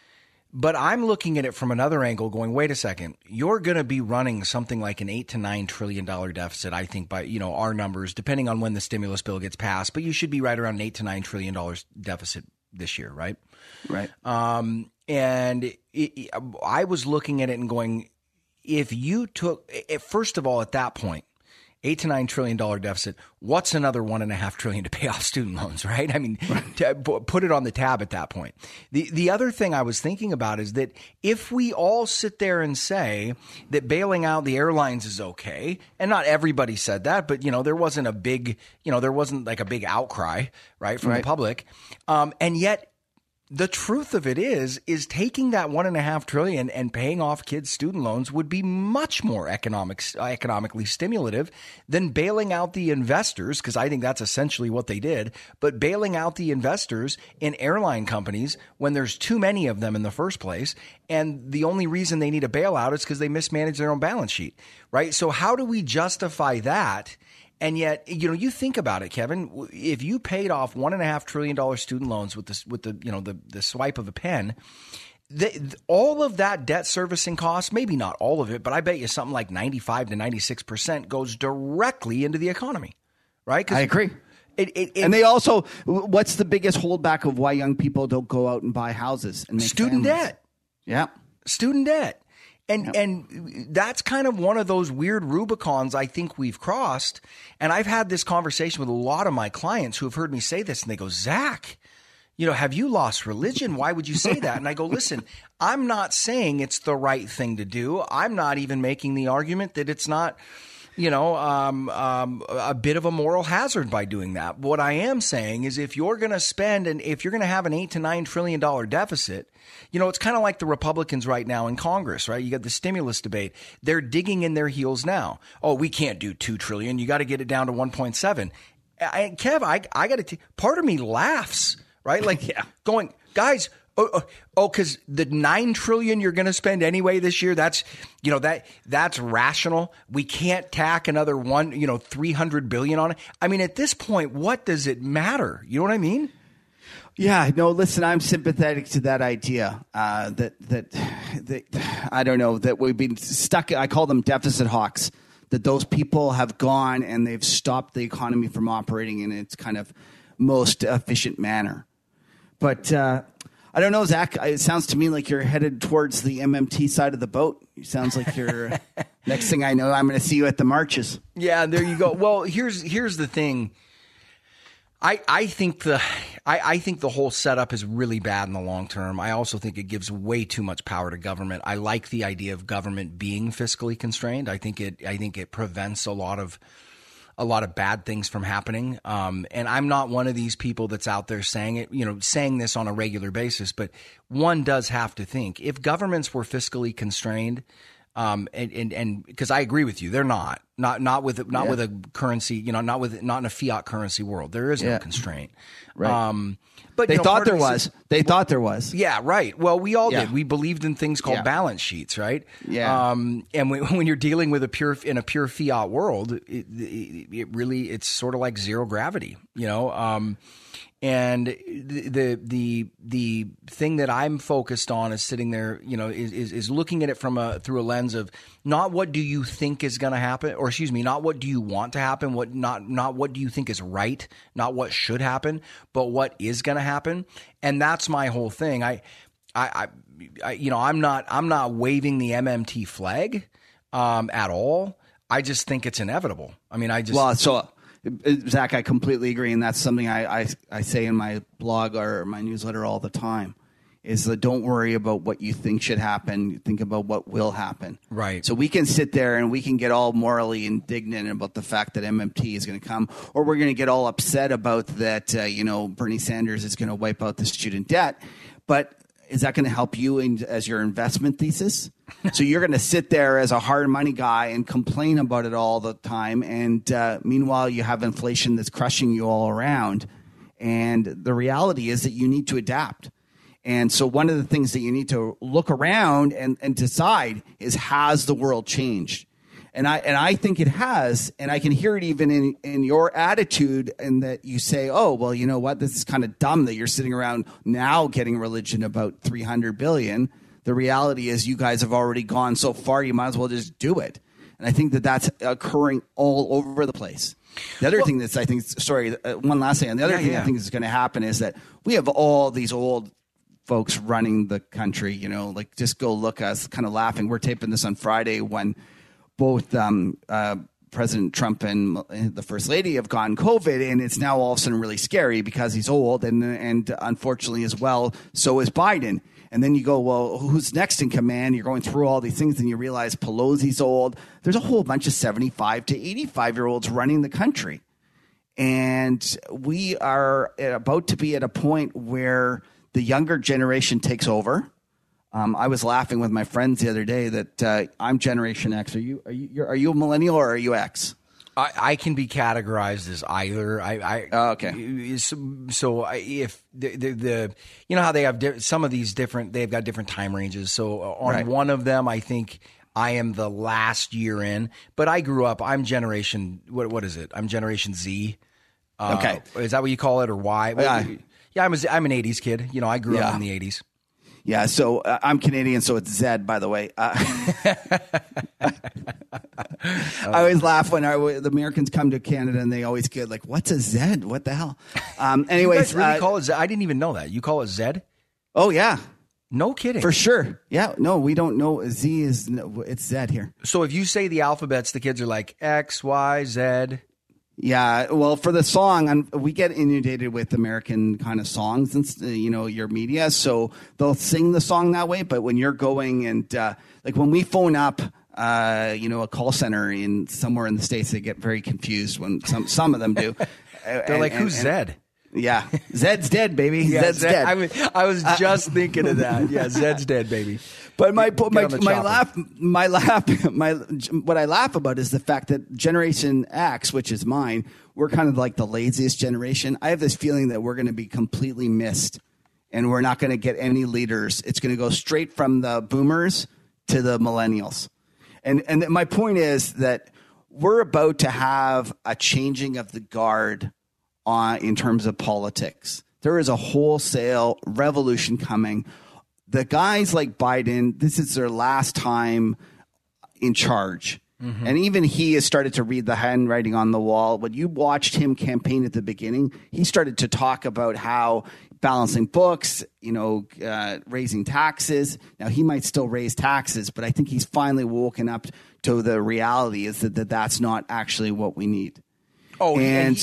[SPEAKER 1] But I'm looking at it from another angle going, wait a second, you're going to be running something like an eight to nine trillion dollar deficit, I think, by, you know, our numbers, depending on when the stimulus bill gets passed. But you should be right around an eight to nine trillion dollars deficit this year, right?
[SPEAKER 2] Right.
[SPEAKER 1] Um, and it, it, I was looking at it and going, if you took, first of all, at that point, eight to nine trillion dollar deficit, what's another one and a half trillion to pay off student loans, right? I mean, right. To put it on the tab at that point. The the other thing I was thinking about is that if we all sit there and say that bailing out the airlines is okay, and not everybody said that, but you know, there wasn't a big, you know, there wasn't like a big outcry, right, from right. the public, um, and yet. The truth of it is, is taking that one and a half trillion and paying off kids' student loans would be much more economic, economically stimulative than bailing out the investors, because I think that's essentially what they did, but bailing out the investors in airline companies when there's too many of them in the first place. And the only reason they need a bailout is because they mismanage their own balance sheet, right? So how do we justify that? And yet, you know, you think about it, Kevin. If you paid off one and a half trillion dollar student loans with this, with the, you know, the, the swipe of a pen, the, all of that debt servicing cost, maybe not all of it, but I bet you something like ninety-five to ninety-six percent goes directly into the economy, right?
[SPEAKER 2] I agree.
[SPEAKER 1] It, it, it,
[SPEAKER 2] and they also, what's the biggest holdback of why young people don't go out and buy houses? And make
[SPEAKER 1] student
[SPEAKER 2] families?
[SPEAKER 1] debt.
[SPEAKER 2] Yeah,
[SPEAKER 1] student debt. And
[SPEAKER 2] yep.
[SPEAKER 1] and that's kind of one of those weird Rubicons I think we've crossed. And I've had this conversation with a lot of my clients who have heard me say this, and they go, Zach, you know, have you lost religion? Why would you say that? And I go, listen, I'm not saying it's the right thing to do. I'm not even making the argument that it's not, you know, um, um, a bit of a moral hazard by doing that. What I am saying is if you're going to spend and if you're going to have an eight to nine trillion dollar deficit, you know, it's kind of like the Republicans right now in Congress, right? You got the stimulus debate. They're digging in their heels now. Oh, we can't do two trillion. You got to get it down to one point seven. I, Kev, I, I got to, part of me laughs, right? Like yeah. going, guys, Oh, oh, because the nine trillion you're going to spend anyway this year, that's, you know, that that's rational. We can't tack another one, you know, three hundred billion on it. I mean, at this point, what does it matter? You know what I mean?
[SPEAKER 2] Yeah, no, listen, I'm sympathetic to that idea uh, that, that, that, I don't know, that we've been stuck. I call them deficit hawks, that those people have gone and they've stopped the economy from operating in its kind of most efficient manner. But, uh, I don't know, Zach. It sounds to me like you're headed towards the M M T side of the boat. It sounds like you're. Next thing I know, I'm going to see you at the marches.
[SPEAKER 1] Yeah, there you go. Well, here's here's the thing. I I think the I, I think the whole setup is really bad in the long term. I also think it gives way too much power to government. I like the idea of government being fiscally constrained. I think it I think it prevents a lot of a lot of bad things from happening. Um, and I'm not one of these people that's out there saying it, you know, saying this on a regular basis, but one does have to think if governments were fiscally constrained, um, and, and, and because I agree with you, they're not, not, not with, not
[SPEAKER 2] Yeah.
[SPEAKER 1] with a currency, you know, not with, not in a fiat currency world. There is no
[SPEAKER 2] Yeah.
[SPEAKER 1] constraint.
[SPEAKER 2] Right.
[SPEAKER 1] Um, but
[SPEAKER 2] They
[SPEAKER 1] you know,
[SPEAKER 2] thought
[SPEAKER 1] part of
[SPEAKER 2] there
[SPEAKER 1] this
[SPEAKER 2] was.
[SPEAKER 1] is-
[SPEAKER 2] They thought there was.
[SPEAKER 1] yeah, right. Well, we all
[SPEAKER 2] Yeah.
[SPEAKER 1] did. We believed in things called
[SPEAKER 2] Yeah.
[SPEAKER 1] balance sheets, right?
[SPEAKER 2] Yeah.
[SPEAKER 1] Um, and when, when you're dealing with a pure in a pure fiat world, it, it, it really it's sort of like zero gravity, you know. Um, and the, the the the thing that I'm focused on is sitting there, you know, is, is is looking at it from a through a lens of not what do you think is going to happen, or excuse me, not what do you want to happen, what not not what do you think is right, not what should happen, but what is going to happen, and that's my whole thing. I, I, I, you know, I'm not I'm not waving the M M T flag um, at all. I just think it's inevitable. I mean, I just
[SPEAKER 2] Well, so uh, Zach, I completely agree, and that's something I, I I say in my blog or my newsletter all the time. Is that don't worry about what you think should happen. Think about what will happen.
[SPEAKER 1] Right.
[SPEAKER 2] So we can sit there and we can get all morally indignant about the fact that M M T is going to come, or we're going to get all upset about that. Uh, you know, Bernie Sanders is going to wipe out the student debt, but is that going to help you in, as your investment thesis? So you're going to sit there as a hard money guy and complain about it all the time. And uh, meanwhile, you have inflation that's crushing you all around. And the reality is that you need to adapt. And so one of the things that you need to look around and, and decide is, has the world changed? And I and I think it has, and I can hear it even in, in your attitude, and that you say, oh, well, you know what, this is kind of dumb that you're sitting around now getting religion about three hundred billion. The reality is you guys have already gone so far, you might as well just do it. And I think that that's occurring all over the place. The other
[SPEAKER 1] Well,
[SPEAKER 2] thing that's, I think, sorry, uh, one last thing. And the other
[SPEAKER 1] Yeah,
[SPEAKER 2] thing
[SPEAKER 1] yeah.
[SPEAKER 2] I think is going to happen is that we have all these old folks running the country, you know, like just go look at us kind of laughing. We're taping this on Friday when both um, uh, President Trump and the First Lady have gotten COVID, and it's now all of a sudden really scary because he's old, and and unfortunately as well, so is Biden. And then you go, well, who's next in command? You're going through all these things, and you realize Pelosi's old. There's a whole bunch of seventy-five to eighty-five year olds running the country, and we are about to be at a point where the younger generation takes over. Um, I was laughing with my friends the other day that uh, I'm Generation X. Are you are you you're, are you a millennial or are you X?
[SPEAKER 1] I, I can be categorized as either. I, I
[SPEAKER 2] Oh, okay.
[SPEAKER 1] So, so I, if the, the the you know how they have di- some of these different, they've got different time ranges. So on
[SPEAKER 2] Right.
[SPEAKER 1] one of them, I think I am the last year in, but I grew up. I'm generation. What what is it? I'm Generation Z. Uh,
[SPEAKER 2] Okay.
[SPEAKER 1] Is that what you call it, or Y?
[SPEAKER 2] Yeah.
[SPEAKER 1] Yeah, I'm a, I'm an eighties kid. You know, I grew
[SPEAKER 2] Yeah.
[SPEAKER 1] up in the eighties.
[SPEAKER 2] Yeah, so uh, I'm Canadian, so it's Zed, by the way. Uh, I always laugh when our, the Americans come to Canada and they always get like, what's a Zed? What the hell? Um,
[SPEAKER 1] You
[SPEAKER 2] anyways,
[SPEAKER 1] guys really
[SPEAKER 2] uh,
[SPEAKER 1] call it Zed? I didn't even know that. You call it Zed?
[SPEAKER 2] oh, yeah,
[SPEAKER 1] No kidding.
[SPEAKER 2] for sure. Yeah, no, we don't know. Z is, no, it's Zed here.
[SPEAKER 1] So if you say the alphabets, the kids are like X, Y, Z.
[SPEAKER 2] Yeah, well, for the song, um, we get inundated with American kind of songs and uh, you know your media, so they'll sing the song that way. But when you're going and uh, like when we phone up, uh, you know, a call center in somewhere in the States, they get very confused when some some of them do.
[SPEAKER 1] They're like, who's Zed?
[SPEAKER 2] Yeah, Zed's dead, baby.
[SPEAKER 1] Yeah,
[SPEAKER 2] Zed's
[SPEAKER 1] Zed-
[SPEAKER 2] dead.
[SPEAKER 1] I was, I was just thinking of that. Yeah, Zed's dead, baby.
[SPEAKER 2] But my
[SPEAKER 1] Get
[SPEAKER 2] my
[SPEAKER 1] on the
[SPEAKER 2] my
[SPEAKER 1] chopper.
[SPEAKER 2] laugh my laugh my what I laugh about is the fact that Generation X, which is mine, we're kind of like the laziest generation. I have this feeling that we're going to be completely missed, and we're not going to get any leaders. It's going to go straight from the boomers to the millennials, and and my point is that we're about to have a changing of the guard on in terms of politics. There is a wholesale revolution coming. The guys like Biden, this is their last time in charge. Mm-hmm. And even he has started to read the handwriting on the wall. When you watched him campaign at the beginning, he started to talk about how balancing books, you know, uh, raising taxes. Now, he might still raise taxes, but I think he's finally woken up to the reality is that, that that's not actually what we need.
[SPEAKER 1] Oh, and,
[SPEAKER 2] And-
[SPEAKER 1] he,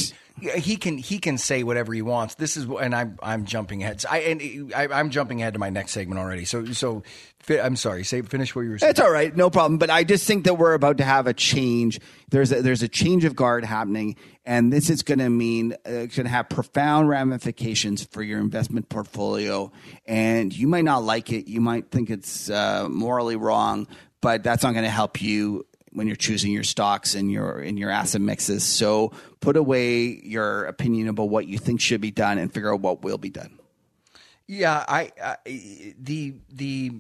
[SPEAKER 1] he can he can say whatever he wants. This is and I'm I'm jumping ahead. I and I, I'm jumping ahead to my next segment already. So so I'm sorry. Say finish what you were saying.
[SPEAKER 2] It's all right, no problem. But I just think that we're about to have a change. There's a, there's a change of guard happening, and this is going to mean uh, it's going to have profound ramifications for your investment portfolio. And you might not like it. You might think it's uh, morally wrong, but that's not going to help you when you're choosing your stocks and your in your asset mixes. So put away your opinion about what you think should be done and figure out what will be done.
[SPEAKER 1] Yeah, I, I the, the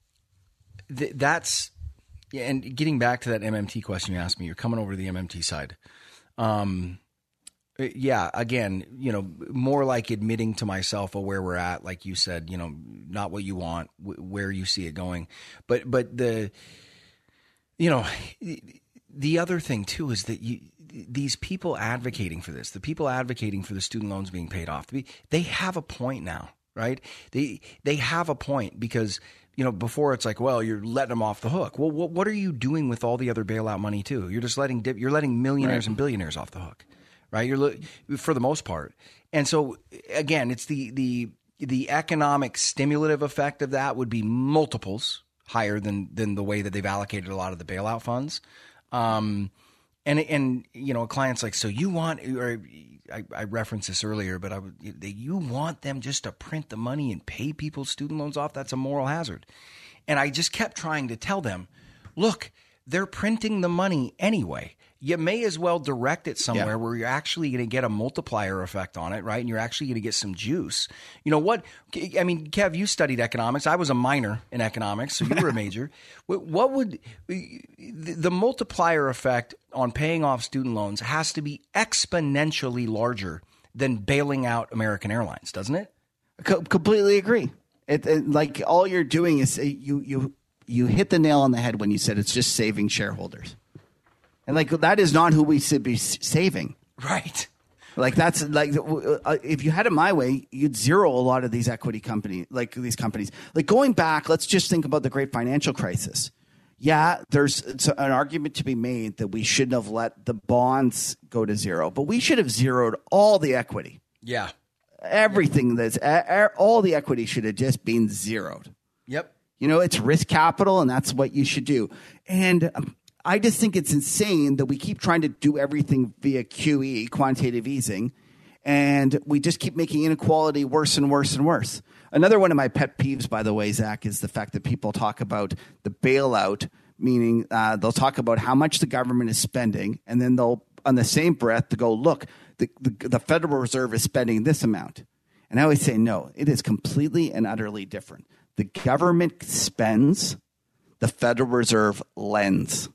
[SPEAKER 1] the that's yeah, and getting back to that M M T question you asked me, you're coming over to the M M T side. Um, yeah, again, you know, more like admitting to myself of where we're at, like you said, you know, not what you want, where you see it going, but but the. You know, the other thing, too, is that you, these people advocating for this, the people advocating for the student loans being paid off, they have a point now, right? They they have a point because, you know, before it's like, well, you're letting them off the hook. Well, what, what are you doing with all the other bailout money, too? You're just letting you're letting millionaires right. and billionaires off the hook, right? You're for the most part. And so, again, it's the the the economic stimulative effect of that would be multiples higher than than the way that they've allocated a lot of the bailout funds. Um, and, and you know, clients like, so you want, or I, I referenced this earlier, but I would, you want them just to print the money and pay people's student loans off? That's a moral hazard. And I just kept trying to tell them, look, they're printing the money anyway. You may as well direct it somewhere yeah. where you're actually going to get a multiplier effect on it, right? And you're actually going to get some juice. You know what? I mean, Kev, you studied economics. I was a minor in economics, so you were a major. What would the multiplier effect on paying off student loans has to be exponentially larger than bailing out American Airlines, doesn't it?
[SPEAKER 2] Co- completely agree. It, it, like all you're doing is you you you hit the nail on the head when you said it's just saving shareholders. And like that is not who we should be saving,
[SPEAKER 1] right?
[SPEAKER 2] Like that's like uh, if you had it my way, you'd zero a lot of these equity company, like these companies. Like going back, let's just think about the great financial crisis. Yeah, there's an argument to be made that we shouldn't have let the bonds go to zero, but we should have zeroed all the equity.
[SPEAKER 1] Yeah,
[SPEAKER 2] everything that's all the equity should have just been zeroed.
[SPEAKER 1] Yep.
[SPEAKER 2] You know, it's risk capital, and that's what you should do. And um, I just think it's insane that we keep trying to do everything via Q E, quantitative easing, and we just keep making inequality worse and worse and worse. Another one of my pet peeves, by the way, Zach, is the fact that people talk about the bailout, meaning uh, they'll talk about how much the government is spending, and then they'll, on the same breath, to go, look, the, the, the Federal Reserve is spending this amount. And I always say, no, it is completely and utterly different. The government spends, the Federal Reserve lends.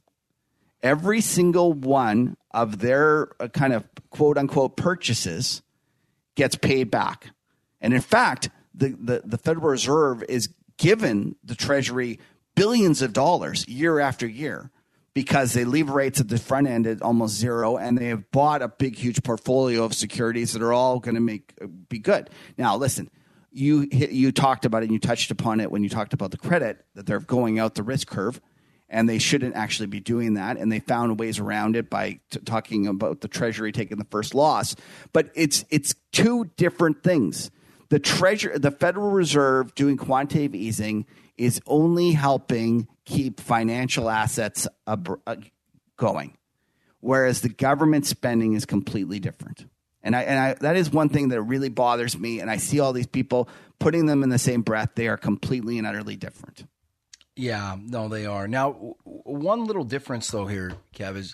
[SPEAKER 2] Every single one of their uh, kind of quote unquote purchases gets paid back. And in fact, the, the, the Federal Reserve is given the Treasury billions of dollars year after year because they leave rates at the front end at almost zero, and they have bought a big, huge portfolio of securities that are all going to make uh, be good. Now, listen, you you talked about it and you touched upon it when you talked about the credit, that they're going out the risk curve. And they shouldn't actually be doing that. And they found ways around it by t- talking about the Treasury taking the first loss. But it's it's two different things. The Treasury, the Federal Reserve doing quantitative easing is only helping keep financial assets ab- uh, going, whereas the government spending is completely different. And I and I that is one thing that really bothers me. And I see all these people putting them in the same breath. They are completely and utterly different.
[SPEAKER 1] Yeah, no, they are. Now, w- one little difference, though, here, Kev, is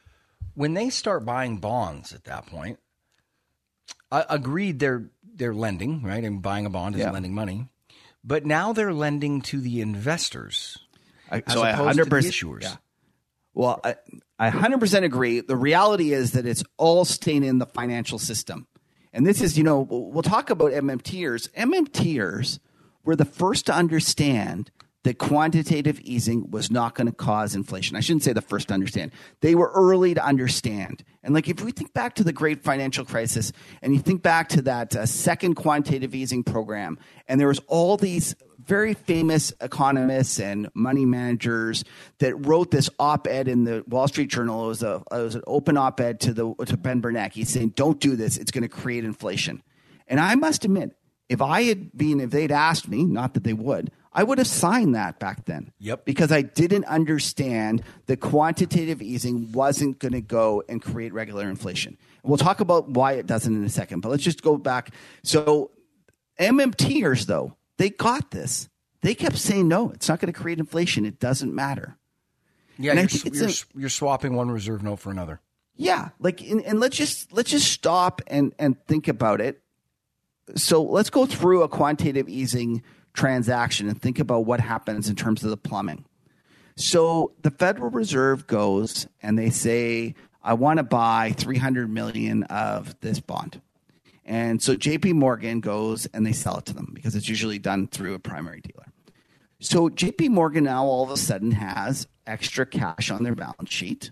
[SPEAKER 1] when they start buying bonds at that point, I agreed they're they're lending, right? And buying a bond is yeah. lending money. But now they're lending to the investors
[SPEAKER 2] I,
[SPEAKER 1] as
[SPEAKER 2] so
[SPEAKER 1] opposed
[SPEAKER 2] I one hundred percent,
[SPEAKER 1] to the issuers.
[SPEAKER 2] Yeah. Well, I, I one hundred percent agree. The reality is that it's all staying in the financial system. And this is, you know, we'll talk about MMTers. MMTers were the first to understand that quantitative easing was not going to cause inflation. I shouldn't say the first to understand. They were early to understand. And like if we think back to the great financial crisis and you think back to that uh, second quantitative easing program, and there was all these very famous economists and money managers that wrote this op-ed in the Wall Street Journal. It was, a, it was an open op-ed to, the, to Ben Bernanke saying, don't do this. It's going to create inflation. And I must admit, if I had been, if they'd asked me, not that they would, I would have signed that back then.
[SPEAKER 1] Yep.
[SPEAKER 2] Because I didn't understand that quantitative easing wasn't going to go and create regular inflation. We'll talk about why it doesn't in a second, but let's just go back. So MMTers, though, they got this. They kept saying, no, it's not going to create inflation. It doesn't matter.
[SPEAKER 1] Yeah,
[SPEAKER 2] and
[SPEAKER 1] you're, you're, a, you're swapping one reserve note for another.
[SPEAKER 2] Yeah, like, and, and let's just let's just stop and, and think about it. So let's go through a quantitative easing transaction and think about what happens in terms of the plumbing. So the Federal Reserve goes and they say, I want to buy three hundred million of this bond. And so J P Morgan goes and they sell it to them because it's usually done through a primary dealer. So J P Morgan now all of a sudden has extra cash on their balance sheet,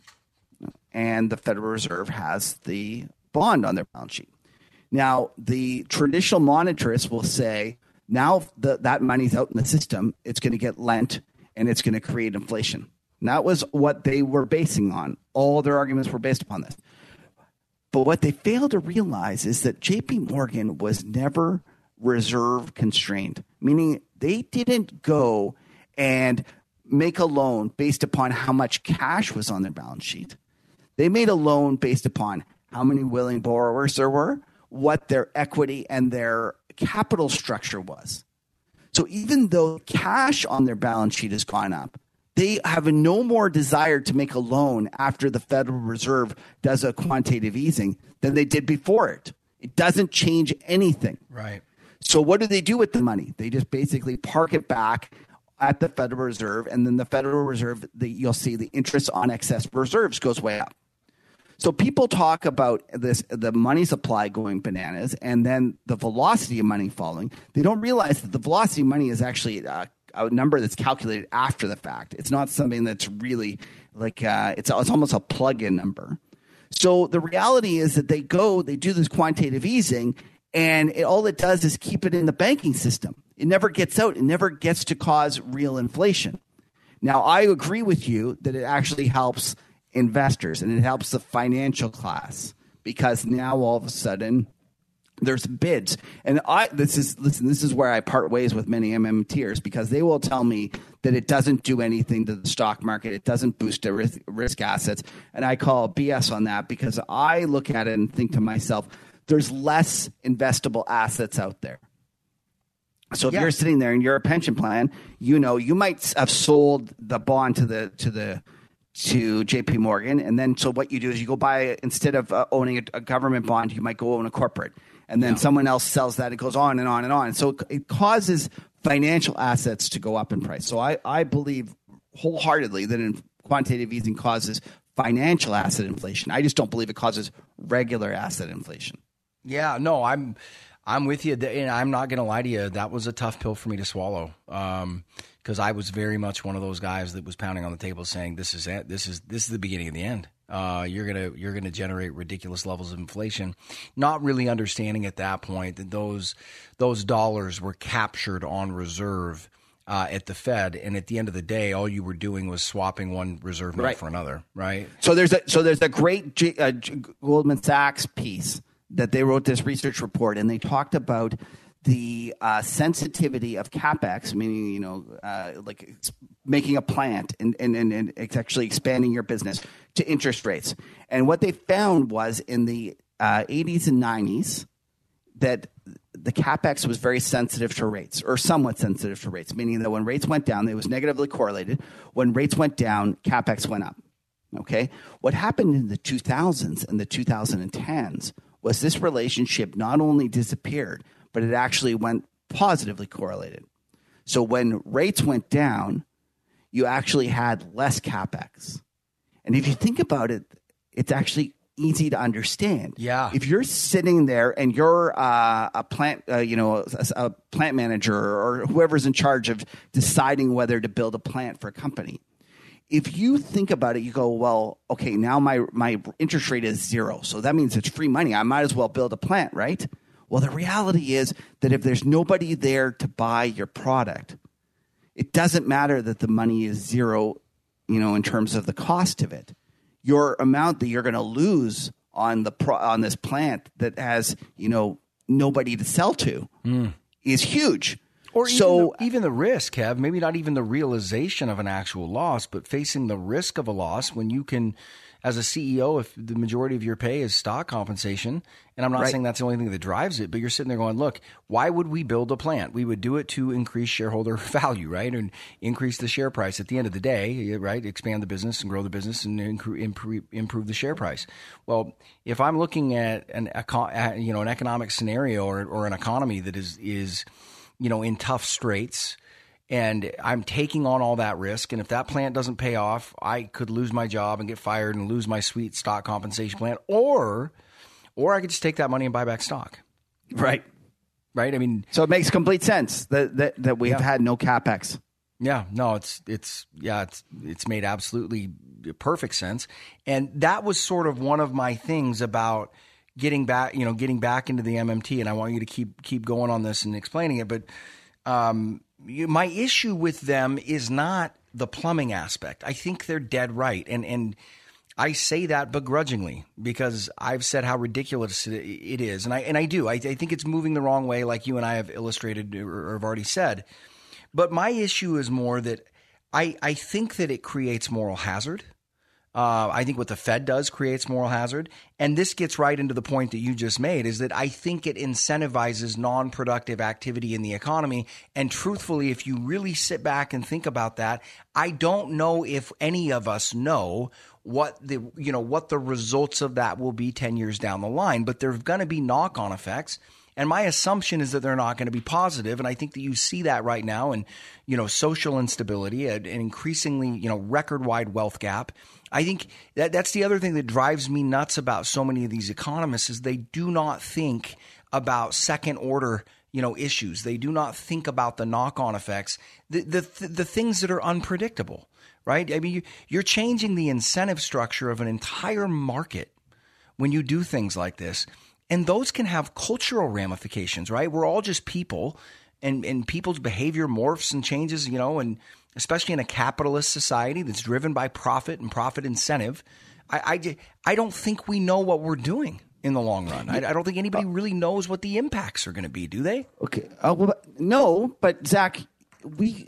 [SPEAKER 2] and the Federal Reserve has the bond on their balance sheet. Now, the traditional monetarists will say, now the, that money's out in the system, it's going to get lent, and it's going to create inflation. And that was what they were basing on. All their arguments were based upon this. But what they failed to realize is that J P Morgan was never reserve constrained, meaning they didn't go and make a loan based upon how much cash was on their balance sheet. They made a loan based upon how many willing borrowers there were, what their equity and their capital structure was. So even though cash on their balance sheet has gone up, they have no more desire to make a loan after the Federal Reserve does a quantitative easing than they did before it. It doesn't change anything.
[SPEAKER 1] Right.
[SPEAKER 2] So what do they do with the money? They just basically park it back at the Federal Reserve, and then the Federal Reserve, the, you'll see the interest on excess reserves goes way up. So people talk about this, the money supply going bananas, and then the velocity of money falling. They don't realize that the velocity of money is actually uh, a number that's calculated after the fact. It's not something that's really like uh, it's it's almost a plug-in number. So the reality is that they go, they do this quantitative easing, and it, all it does is keep it in the banking system. It never gets out. It never gets to cause real inflation. Now, I agree with you that it actually helps investors and it helps the financial class because now all of a sudden there's bids. And I this is listen, this is where I part ways with many MMTers because they will tell me that it doesn't do anything to the stock market. It doesn't boost the risk, risk assets. And I call B S on that because I look at it and think to myself, there's less investable assets out there. So if yeah. you're sitting there and you're a pension plan, you know, you might have sold the bond to the to the to J P Morgan, and then so what you do is you go buy, instead of uh, owning a, a government bond, you might go own a corporate, and then yeah. someone else sells that. It goes on and on and on. So it, it causes financial assets to go up in price. So I, I believe wholeheartedly that in quantitative easing causes financial asset inflation. I just don't believe it causes regular asset inflation.
[SPEAKER 1] Yeah, no, I'm I'm with you, and I'm not going to lie to you. That was a tough pill for me to swallow. Um, Because I was very much one of those guys that was pounding on the table saying, "This is it. This is this is the beginning of the end. Uh, you're gonna you're gonna generate ridiculous levels of inflation." Not really understanding at that point that those those dollars were captured on reserve uh, at the Fed, and at the end of the day, all you were doing was swapping one reserve note
[SPEAKER 2] right.
[SPEAKER 1] for another. Right.
[SPEAKER 2] So there's a so there's a great G, uh, G, Goldman Sachs piece that they wrote this research report, and they talked about the uh, sensitivity of CapEx, meaning, you know, uh, like making a plant and, and, and, and it's actually expanding your business, to interest rates. And what they found was in the uh, eighties and nineties that the CapEx was very sensitive to rates, or somewhat sensitive to rates, meaning that when rates went down, it was negatively correlated. When rates went down, CapEx went up. Okay? What happened in the two thousands and the twenty tens was this relationship not only disappeared, but it actually went positively correlated. So when rates went down, you actually had less CapEx. And if you think about it, it's actually easy to understand.
[SPEAKER 1] Yeah.
[SPEAKER 2] If you're sitting there and you're uh, a plant, uh, you know, a, a plant manager or whoever's in charge of deciding whether to build a plant for a company, if you think about it, you go, well, okay, now my my interest rate is zero, so that means it's free money. I might as well build a plant, right? Well, the reality is that if there's nobody there to buy your product, it doesn't matter that the money is zero, you know, in terms of the cost of it. Your amount that you're going to lose on the pro- on this plant that has, you know, nobody to sell to mm. is huge.
[SPEAKER 1] Or
[SPEAKER 2] so,
[SPEAKER 1] even, the, even the risk, Kev, maybe not even the realization of an actual loss, but facing the risk of a loss when you can, as a C E O, if the majority of your pay is stock compensation, and I'm not right. saying that's the only thing that drives it, but you're sitting there going, look, why would we build a plant? We would do it to increase shareholder value, right? And increase the share price at the end of the day, right? Expand the business and grow the business and improve, improve the share price. Well, if I'm looking at an, you know, an economic scenario or, or an economy that is, is, you know, in tough straits, and I'm taking on all that risk, and if that plant doesn't pay off, I could lose my job and get fired and lose my sweet stock compensation plan, or or I could just take that money and buy back stock.
[SPEAKER 2] Right.
[SPEAKER 1] Right? I mean,
[SPEAKER 2] so it makes complete sense that that, that we've yeah. had no CapEx.
[SPEAKER 1] Yeah, no, it's it's yeah, it's it's made absolutely perfect sense. And that was sort of one of my things about getting back, you know, getting back into the M M T, and I want you to keep keep going on this and explaining it. But um, you, my issue with them is not the plumbing aspect. I think they're dead right, and and I say that begrudgingly because I've said how ridiculous it is, and I and I do. I, I think it's moving the wrong way, like you and I have illustrated or, or have already said. But my issue is more that I I think that it creates moral hazard. Uh, I think what the Fed does creates moral hazard. And this gets right into the point that you just made, is that I think it incentivizes non-productive activity in the economy. And truthfully, if you really sit back and think about that, I don't know if any of us know what the, you know, what the results of that will be ten years down the line. But there's going to be knock-on effects. And my assumption is that they're not going to be positive. And I think that you see that right now in, you know, social instability, an increasingly, you know, record-wide wealth gap. I think that that's the other thing that drives me nuts about so many of these economists is they do not think about second order, you know, issues. They do not think about the knock-on effects, the the the things that are unpredictable, right? I mean, you're changing the incentive structure of an entire market when you do things like this. And those can have cultural ramifications, right? We're all just people, and, and people's behavior morphs and changes, you know, and especially in a capitalist society that's driven by profit and profit incentive. I, I, I don't think we know what we're doing in the long run. I, I don't think anybody really knows what the impacts are going to be, do they?
[SPEAKER 2] Okay. Uh, well, no, but Zach, we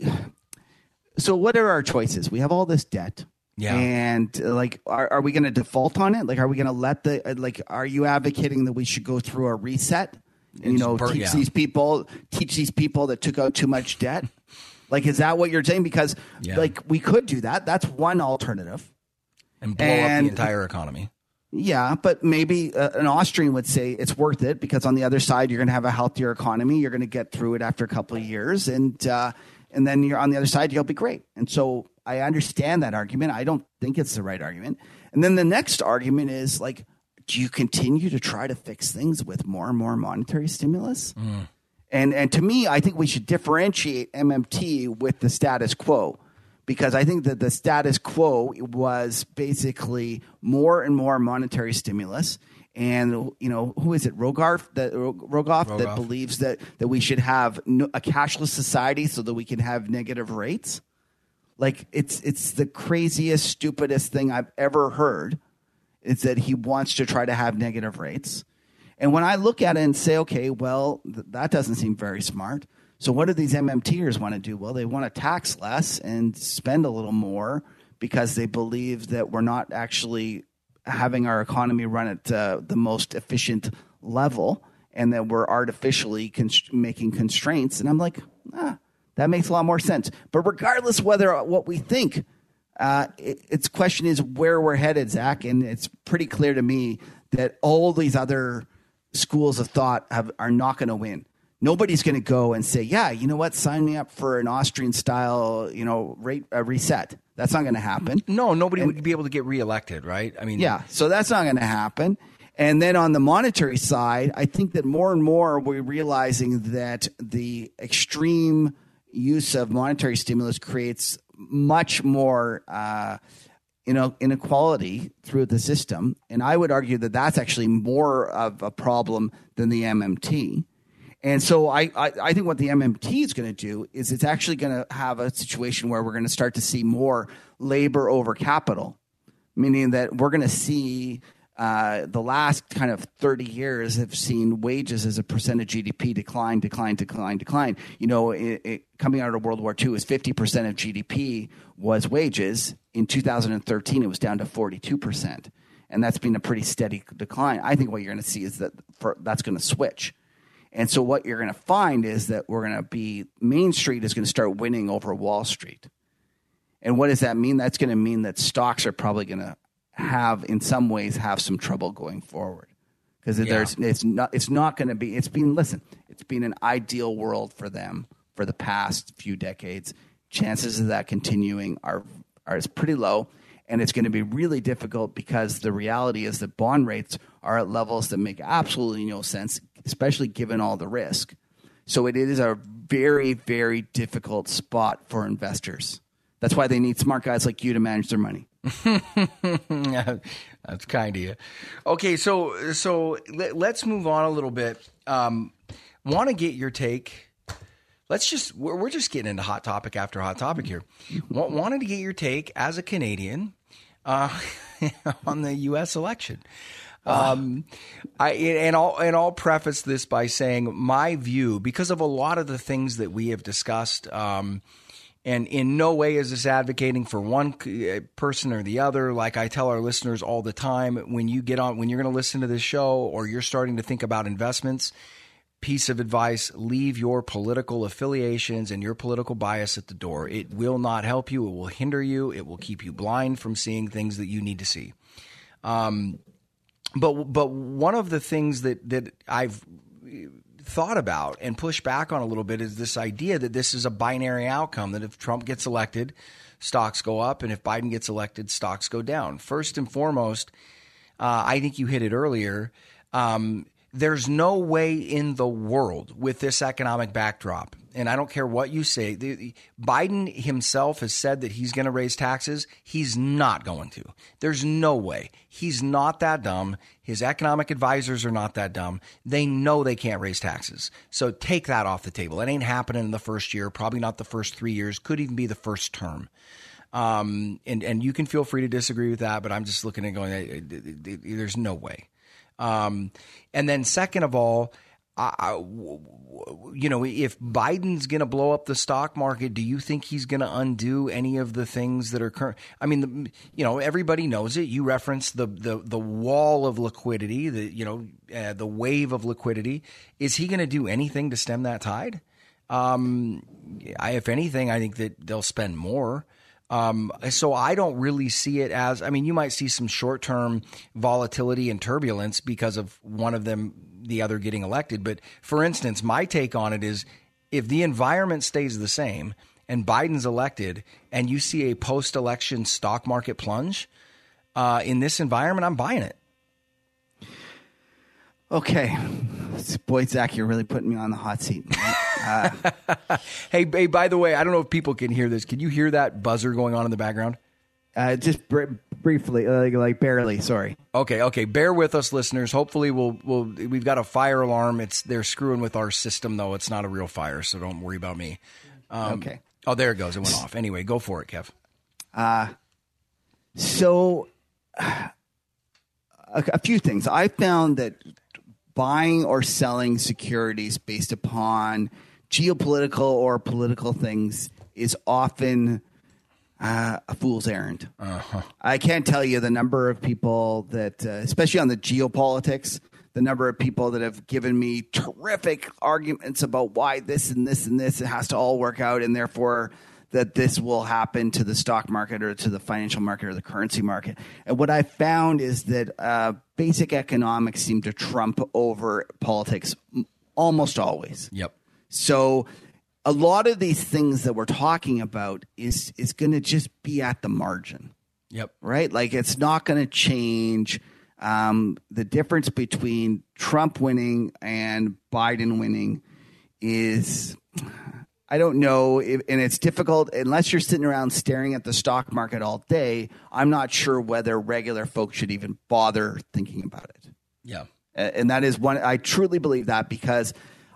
[SPEAKER 2] – so what are our choices? We have all this debt. Yeah. And uh, like, are, are we going to default on it? Like, are we going to let the, uh, like, are you advocating that we should go through a reset? And, you know, per, teach yeah. these people, teach these people that took out too much debt. Like, is that what you're saying? Because yeah. like, we could do that. That's one alternative.
[SPEAKER 1] And blow and, up the entire economy.
[SPEAKER 2] Yeah. But maybe uh, an Austrian would say it's worth it because on the other side, you're going to have a healthier economy. You're going to get through it after a couple of years. And, uh, and then you're on the other side, you'll be great. And so I understand that argument. I don't think it's the right argument. And then the next argument is like, do you continue to try to fix things with more and more monetary stimulus? Mm. And and to me, I think we should differentiate M M T with the status quo, because I think that the status quo was basically more and more monetary stimulus. And, you know, who is it? Rogoff that Rogoff, Rogoff. that believes that, that we should have no, a cashless society so that we can have negative rates. Like, it's it's the craziest, stupidest thing I've ever heard, is that he wants to try to have negative rates. And when I look at it and say, okay, well, th- that doesn't seem very smart. So what do these MMTers want to do? Well, they want to tax less and spend a little more because they believe that we're not actually having our economy run at uh, the most efficient level and that we're artificially const- making constraints. And I'm like, ah. That makes a lot more sense. But regardless whether what we think, uh, it, its question is where we're headed, Zach. And it's pretty clear to me that all these other schools of thought have, are not going to win. Nobody's going to go and say, yeah, you know what, sign me up for an Austrian style, you know, rate uh, reset. That's not going to happen.
[SPEAKER 1] No, nobody and, would be able to get reelected, right? I mean,
[SPEAKER 2] yeah, so that's not going to happen. And then on the monetary side, I think that more and more we're realizing that the extreme use of monetary stimulus creates much more, uh, you know, inequality through the system. And I would argue that that's actually more of a problem than the M M T. And so I, I, I think what the M M T is going to do is it's actually going to have a situation where we're going to start to see more labor over capital, meaning that we're going to see uh, the last kind of thirty years have seen wages as a percent of G D P decline, decline, decline, decline. You know, it, it, coming out of World War Two, is fifty percent of G D P was wages. In two thousand thirteen, it was down to forty-two percent. And that's been a pretty steady decline. I think what you're going to see is that for, that's going to switch. And so what you're going to find is that we're going to be – Main Street is going to start winning over Wall Street. And what does that mean? That's going to mean that stocks are probably going to have, in some ways, have some trouble going forward. Because yeah. there's it's not it's not going to be – it's been – listen, it's been an ideal world for them for the past few decades. Chances of that continuing are are is pretty low. And it's going to be really difficult because the reality is that bond rates are at levels that make absolutely no sense, especially given all the risk. So it is a very, very difficult spot for investors. That's why they need smart guys like you to manage their money.
[SPEAKER 1] That's kind of you. Okay, so so let, let's move on a little bit. Um, want to get your take. Let's just we're, we're just getting into hot topic after hot topic here. W- wanted to get your take as a Canadian uh, on the U S election. Um, I and I'll and I'll preface this by saying my view, because of a lot of the things that we have discussed. Um, And in no way is this advocating for one person or the other. Like I tell our listeners all the time, when you get on, when you're going to listen to this show or you're starting to think about investments, piece of advice, leave your political affiliations and your political bias at the door. It will not help you. It will hinder you. It will keep you blind from seeing things that you need to see. Um, but but one of the things that, that I've thought about and pushed back on a little bit is this idea that this is a binary outcome, that if Trump gets elected, stocks go up, and if Biden gets elected, stocks go down. First and foremost, uh, I think you hit it earlier, um, there's no way in the world with this economic backdrop, and I don't care what you say, the, Biden himself has said that he's going to raise taxes. He's not going to. There's no way. He's not that dumb. His economic advisors are not that dumb. They know they can't raise taxes. So take that off the table. It ain't happening in the first year, probably not the first three years, could even be the first term. Um, and, and you can feel free to disagree with that, but I'm just looking at going, there's no way. Um, and then second of all, I, I, you know, if Biden's going to blow up the stock market, do you think he's going to undo any of the things that are current? I mean, the, you know, everybody knows it. You referenced the the the wall of liquidity, the you know, uh, the wave of liquidity. Is he going to do anything to stem that tide? Um, I, if anything, I think that they'll spend more. Um, so I don't really see it as, I mean, you might see some short-term volatility and turbulence because of one of them, the other getting elected. But for instance, my take on it is if the environment stays the same and Biden's elected and you see a post-election stock market plunge, uh, in this environment, I'm buying it.
[SPEAKER 2] Okay. Boy, Zach, you're really putting me on the hot seat. Uh,
[SPEAKER 1] hey, hey, by the way, I don't know if people can hear this. Can you hear that buzzer going on in the background?
[SPEAKER 2] Uh, just br- briefly, uh, like, like barely. Sorry.
[SPEAKER 1] Okay, okay. Bear with us, listeners. Hopefully, we'll we'll we've got a fire alarm. It's they're screwing with our system, though. It's not a real fire, so don't worry about me. Um,
[SPEAKER 2] okay.
[SPEAKER 1] Oh, there it goes. It went off. Anyway, go for it, Kev.
[SPEAKER 2] Uh, so uh, a, a few things. I found that buying or selling securities based upon geopolitical or political things is often uh, a fool's errand. Uh-huh. I can't tell you the number of people that, uh, especially on the geopolitics, the number of people that have given me terrific arguments about why this and this and this, it has to all work out, and therefore that this will happen to the stock market or to the financial market or the currency market. And what I found is that uh, basic economics seem to trump over politics almost always.
[SPEAKER 1] Yep.
[SPEAKER 2] So a lot of these things that we're talking about is is going to just be at the margin.
[SPEAKER 1] Yep. Right?
[SPEAKER 2] Like it's not going to change um, the difference between Trump winning and Biden winning is, I don't know, if, and it's difficult unless you're sitting around staring at the stock market all day. I'm not sure whether regular folks should even bother thinking about it.
[SPEAKER 1] Yeah.
[SPEAKER 2] And that is one, I truly believe that because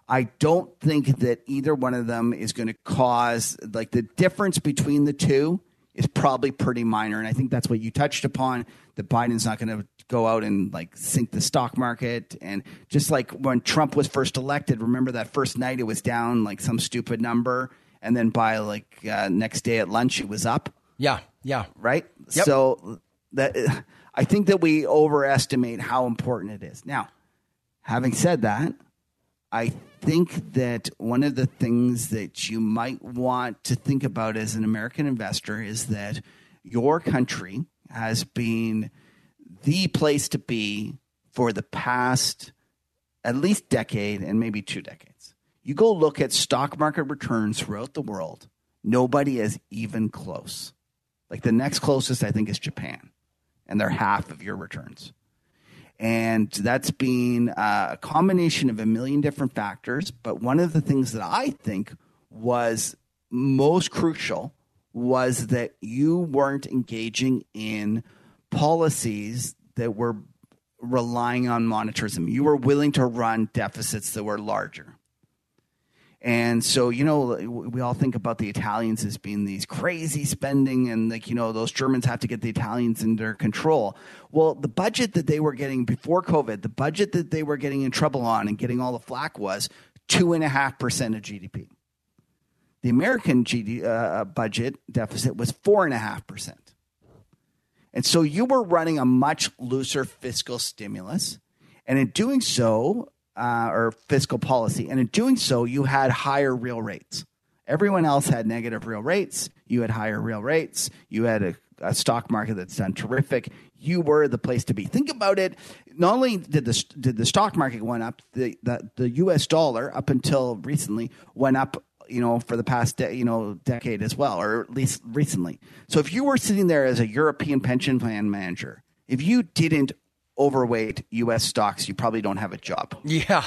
[SPEAKER 2] I don't think that either one of them is going to cause, like, the difference between the two is probably pretty minor. And I think that's what you touched upon, that Biden's not going to go out and like sink the stock market. And just like when Trump was first elected, remember that first night it was down like some stupid number. And then by like uh, next day at lunch, it was up.
[SPEAKER 1] Yeah. Yeah.
[SPEAKER 2] Right.
[SPEAKER 1] Yep.
[SPEAKER 2] So that I think that we overestimate how important it is. Now, having said that, I think that one of the things that you might want to think about as an American investor is that your country has been the place to be for the past at least decade and maybe two decades. You go look at stock market returns throughout the world, nobody is even close. Like the next closest, I think, is Japan, and they're half of your returns. And that's been a combination of a million different factors. But one of the things that I think was most crucial was that you weren't engaging in policies that were relying on monetarism. You were willing to run deficits that were larger. And so, you know, we all think about the Italians as being these crazy spending and like, you know, those Germans have to get the Italians under control. Well, the budget that they were getting before COVID, the budget that they were getting in trouble on and getting all the flack was two and a half percent of G D P. The American G D, uh, budget deficit was four and a half percent. And so you were running a much looser fiscal stimulus. And in doing so, Uh, or fiscal policy. And in doing so, you had higher real rates. Everyone else had negative real rates. You had higher real rates. You had a, a stock market that's done terrific. You were the place to be. Think about it. Not only did the did the stock market went up, the, the the U S dollar up until recently went up, you know, for the past de- you know decade as well, or at least recently. So if you were sitting there as a European pension plan manager, if you didn't overweight U S stocks, you probably don't have a job.
[SPEAKER 1] Yeah.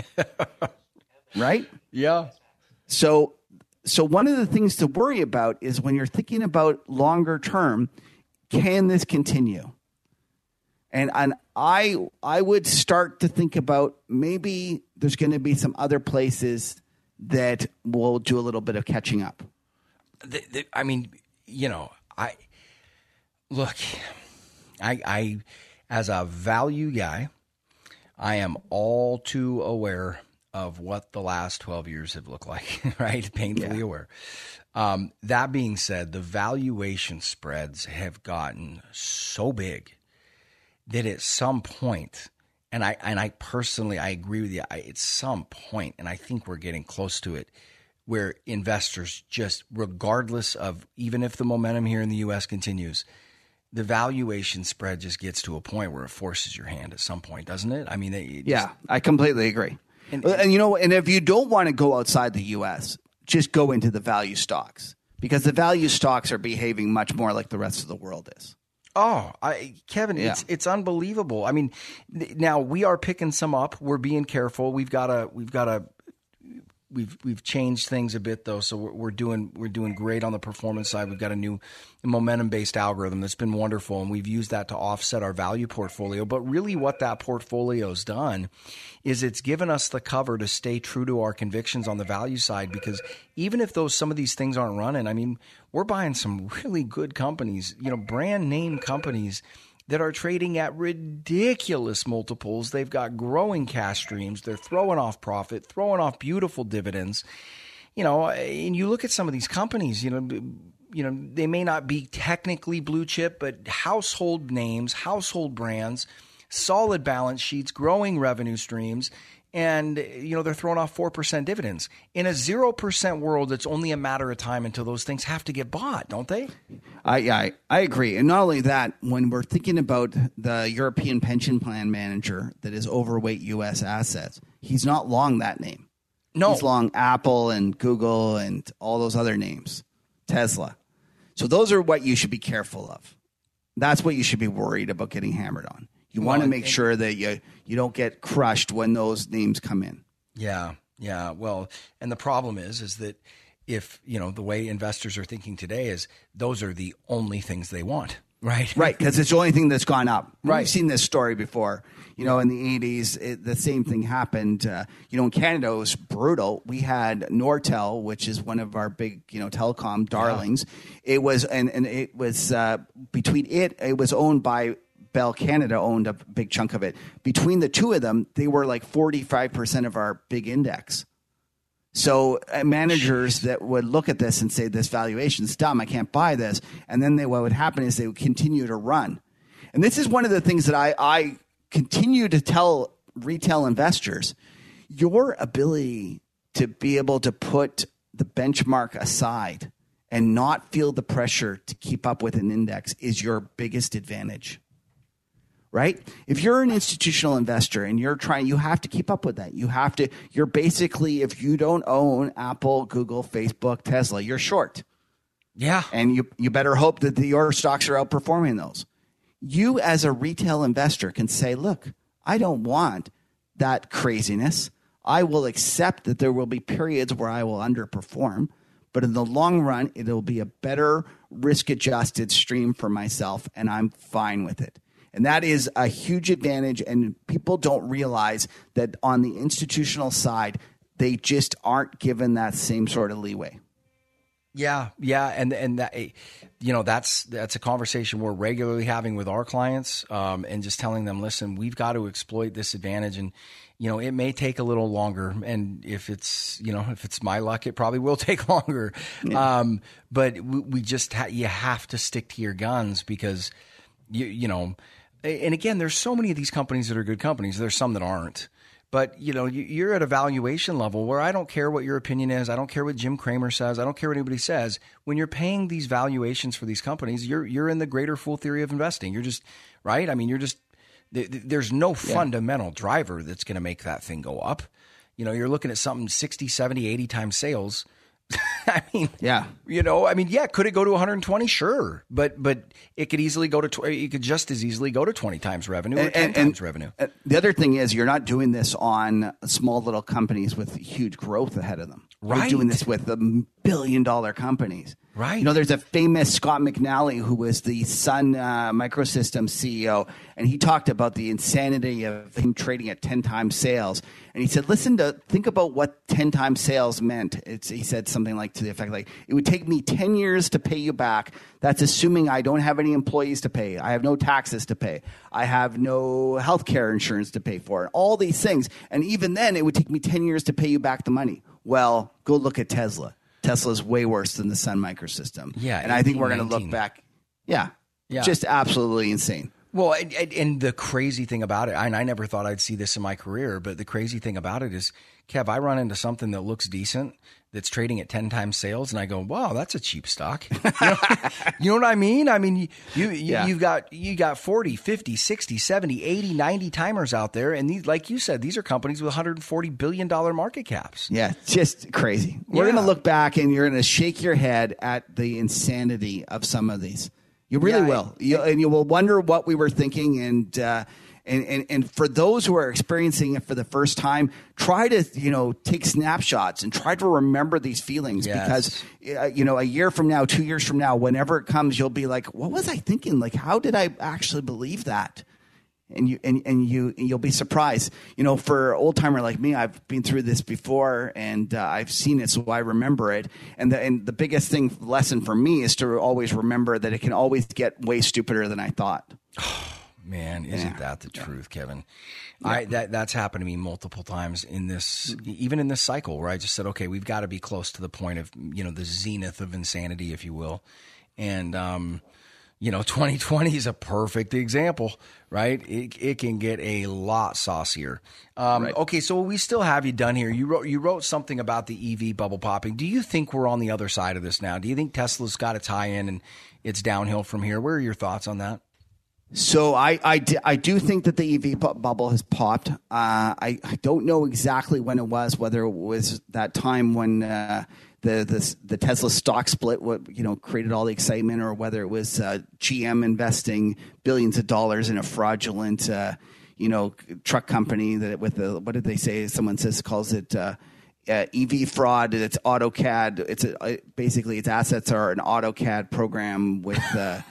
[SPEAKER 2] Right?
[SPEAKER 1] Yeah.
[SPEAKER 2] So so one of the things to worry about is when you're thinking about longer term, can this continue? And and I I would start to think about maybe there's going to be some other places that will do a little bit of catching up.
[SPEAKER 1] The, the, I mean, you know, I look, I I as a value guy, I am all too aware of what the last twelve years have looked like, right? Painfully yeah. aware. Um, that being said, the valuation spreads have gotten so big that at some point, and I and I personally, I agree with you, I, at some point, and I think we're getting close to it, where investors just, regardless of, even if the momentum here in the U S continues, the valuation spread just gets to a point where it forces your hand at some point, doesn't it? I mean, it just,
[SPEAKER 2] yeah, I completely agree. And, and you know, and if you don't want to go outside the U S, just go into the value stocks, because the value stocks are behaving much more like the rest of the world is.
[SPEAKER 1] Oh, I, Kevin,
[SPEAKER 2] yeah.
[SPEAKER 1] it's it's unbelievable. I mean, now we are picking some up. We're being careful. We've got to we've got to we've we've changed things a bit though, so we're, we're doing we're doing great on the performance side. We've got a new momentum based algorithm that's been wonderful, and we've used that to offset our value portfolio. But really, what that portfolio's done is it's given us the cover to stay true to our convictions on the value side. Because even if those some of these things aren't running, I mean, we're buying some really good companies, you know, brand name companies that are trading at ridiculous multiples. They've got growing cash streams. They're throwing off profit, throwing off beautiful dividends. You know, and you look at some of these companies, you know, you know, they may not be technically blue chip, but household names, household brands, solid balance sheets, growing revenue streams. And, you know, they're throwing off four percent dividends. In a zero percent world, it's only a matter of time until those things have to get bought, don't they?
[SPEAKER 2] I, I I agree. And not only that, when we're thinking about the European pension plan manager that is overweight U S assets, he's not long that name.
[SPEAKER 1] No.
[SPEAKER 2] He's long Apple and Google and all those other names, Tesla. So those are what you should be careful of. That's what you should be worried about getting hammered on. You want well, to make sure that you you don't get crushed when those names come in.
[SPEAKER 1] Yeah, yeah. Well, and the problem is, is that if, you know, the way investors are thinking today is those are the only things they want. Right.
[SPEAKER 2] Right, because it's the only thing that's gone up.
[SPEAKER 1] Right.
[SPEAKER 2] We've seen this story before. You know, in the eighties, it, the same thing happened. Uh, you know, in Canada, it was brutal. We had Nortel, which is one of our big, you know, telecom darlings. Yeah. It was, and, and it was uh, between it, it was owned by Bell Canada, owned a big chunk of it. Between the two of them, they were like forty-five percent of our big index. So uh, managers that would look at this and say, this valuation's dumb, I can't buy this. And then they, what would happen is they would continue to run. And this is one of the things that I, I continue to tell retail investors. Your ability to be able to put the benchmark aside and not feel the pressure to keep up with an index is your biggest advantage. Right? If you're an institutional investor and you're trying, you have to keep up with that. You have to, you're basically, if you don't own Apple, Google, Facebook, Tesla, you're short.
[SPEAKER 1] Yeah.
[SPEAKER 2] And you, you better hope that the, your stocks are outperforming those. You as a retail investor can say, look, I don't want that craziness. I will accept that there will be periods where I will underperform, but in the long run, it'll be a better risk-adjusted stream for myself, and I'm fine with it. And that is a huge advantage, and people don't realize that on the institutional side, they just aren't given that same sort of leeway.
[SPEAKER 1] Yeah, yeah, and and that, you know, that's that's a conversation we're regularly having with our clients, um, and just telling them, listen, we've got to exploit this advantage, and you know, it may take a little longer, and if it's you know if it's my luck, it probably will take longer. Yeah. Um, but we, we just ha- you have to stick to your guns because you you know. And again, there's so many of these companies that are good companies. There's some that aren't. But, you know, you're at a valuation level where I don't care what your opinion is. I don't care what Jim Cramer says. I don't care what anybody says. When you're paying these valuations for these companies, you're you're in the greater fool theory of investing. You're just, right? I mean, you're just, there's no yeah. fundamental driver that's going to make that thing go up. You know, you're looking at something sixty, seventy, eighty times sales. I mean, yeah, you know, I mean, yeah, could it go to one hundred twenty? Sure. But but it could easily go to, tw- it could just as easily go to twenty times revenue or and, ten and, times and revenue.
[SPEAKER 2] The other thing is you're not doing this on small little companies with huge growth ahead of them.
[SPEAKER 1] Right.
[SPEAKER 2] You're doing this with the billion dollar companies.
[SPEAKER 1] Right.
[SPEAKER 2] You know, there's a famous Scott McNally who was the Sun uh, Microsystems C E O, and he talked about the insanity of him trading at ten times sales. And he said, listen to, think about what ten times sales meant. It's, he said something like to the effect, like, it would take me ten years to pay you back. That's assuming I don't have any employees to pay. I have no taxes to pay. I have no health care insurance to pay for. All these things. And even then, it would take me ten years to pay you back the money. Well, go look at Tesla. Tesla's way worse than the Sun Microsystem.
[SPEAKER 1] Yeah.
[SPEAKER 2] And I think we're going to look back. Yeah. Yeah. Just absolutely insane.
[SPEAKER 1] Well, and, and the crazy thing about it, and I never thought I'd see this in my career, but the crazy thing about it is, Kev, I run into something that looks decent that's trading at ten times sales, and I go, wow, that's a cheap stock. You know, you know what I mean? I mean, you, you, yeah. you've got you got forty, fifty, sixty, seventy, eighty, ninety timers out there, and these, like you said, these are companies with one hundred forty billion dollars market caps.
[SPEAKER 2] Yeah, just crazy. We're yeah. going to look back, and you're going to shake your head at the insanity of some of these. You really yeah, will. You, and you will wonder what we were thinking. And, uh, and, and, and for those who are experiencing it for the first time, try to, you know, take snapshots and try to remember these feelings yes. because, uh, you know, a year from now, two years from now, whenever it comes, you'll be like, what was I thinking? Like, how did I actually believe that? And you and, and you you'll be surprised. You know, for an old timer like me, I've been through this before, and uh, I've seen it, so I remember it. And the and the biggest thing lesson for me is to always remember that it can always get way stupider than I thought.
[SPEAKER 1] Oh, man, isn't yeah. that the truth, yeah. Kevin?
[SPEAKER 2] Yeah.
[SPEAKER 1] I that that's happened to me multiple times in this, even in this cycle, where I just said, okay, we've got to be close to the point of, you know, the zenith of insanity, if you will, and um. You know, twenty twenty is a perfect example, right? It, it can get a lot saucier. Um, right. Okay, so we still have you done here. You wrote you wrote something about the E V bubble popping. Do you think we're on the other side of this now? Do you think Tesla's got a tie-in and it's downhill from here? What are your thoughts on that?
[SPEAKER 2] So I, I, d- I do think that the E V bu- bubble has popped. Uh, I, I don't know exactly when it was, whether it was that time when uh, – The, the the Tesla stock split, what you know, created all the excitement, or whether it was uh, G M investing billions of dollars in a fraudulent, uh, you know, truck company that with the what did they say? Someone says calls it uh, uh, E V fraud. It's AutoCAD. It's a, basically its assets are an AutoCAD program with uh,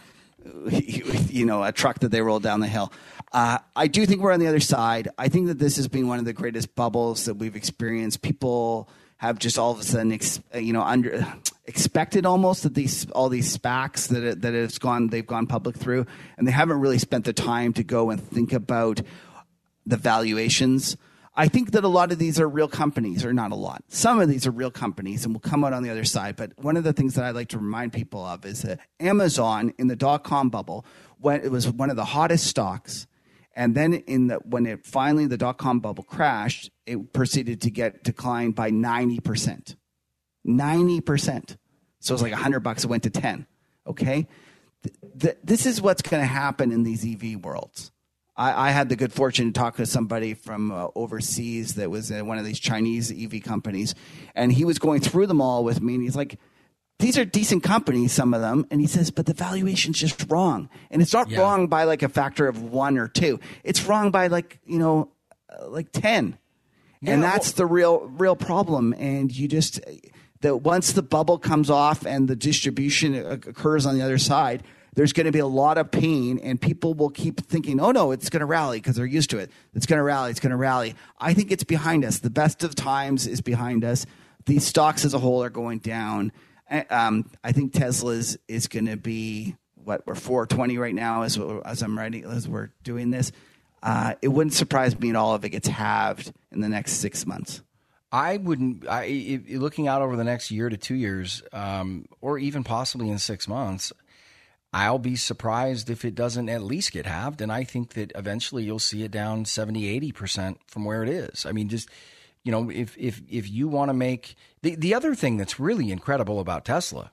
[SPEAKER 2] you know, a truck that they rolled down the hill. Uh, I do think we're on the other side. I think that this has been one of the greatest bubbles that we've experienced. People have just all of a sudden, ex, you know, under expected almost that these all these SPACs that it, that it's gone they've gone public through, and they haven't really spent the time to go and think about the valuations. I think that a lot of these are real companies, or not a lot. Some of these are real companies and will come out on the other side. But one of the things that I like to remind people of is that Amazon in the dot-com bubble, when it was one of the hottest stocks, and then in the, when it finally the dot-com bubble crashed, it proceeded to get declined by ninety percent. ninety percent. So it was like one hundred bucks. It went to ten. Okay? Th- th- this is what's going to happen in these E V worlds. I, I had the good fortune to talk to somebody from uh, overseas that was in one of these Chinese E V companies, and he was going through them all with me, and he's like, these are decent companies, some of them. And he says, but the valuation's just wrong. And it's not yeah. wrong by like a factor of one or two. It's wrong by like, you know, uh, like ten. Yeah, and that's well, the real, real problem. And you just, that once the bubble comes off and the distribution occurs on the other side, there's going to be a lot of pain, and people will keep thinking, oh, no, it's going to rally because they're used to it. It's going to rally. It's going to rally. I think it's behind us. The best of times is behind us. These stocks as a whole are going down. Um, I think Tesla's is going to be, what, we're four twenty right now as, as I'm writing, as we're doing this. Uh, it wouldn't surprise me at all if it gets halved in the next six months.
[SPEAKER 1] I wouldn't, I, if, looking out over the next year to two years, um, or even possibly in six months, I'll be surprised if it doesn't at least get halved. And I think that eventually you'll see it down seventy, eighty percent from where it is. I mean, just, you know, if if if you want to make the, the other thing that's really incredible about Tesla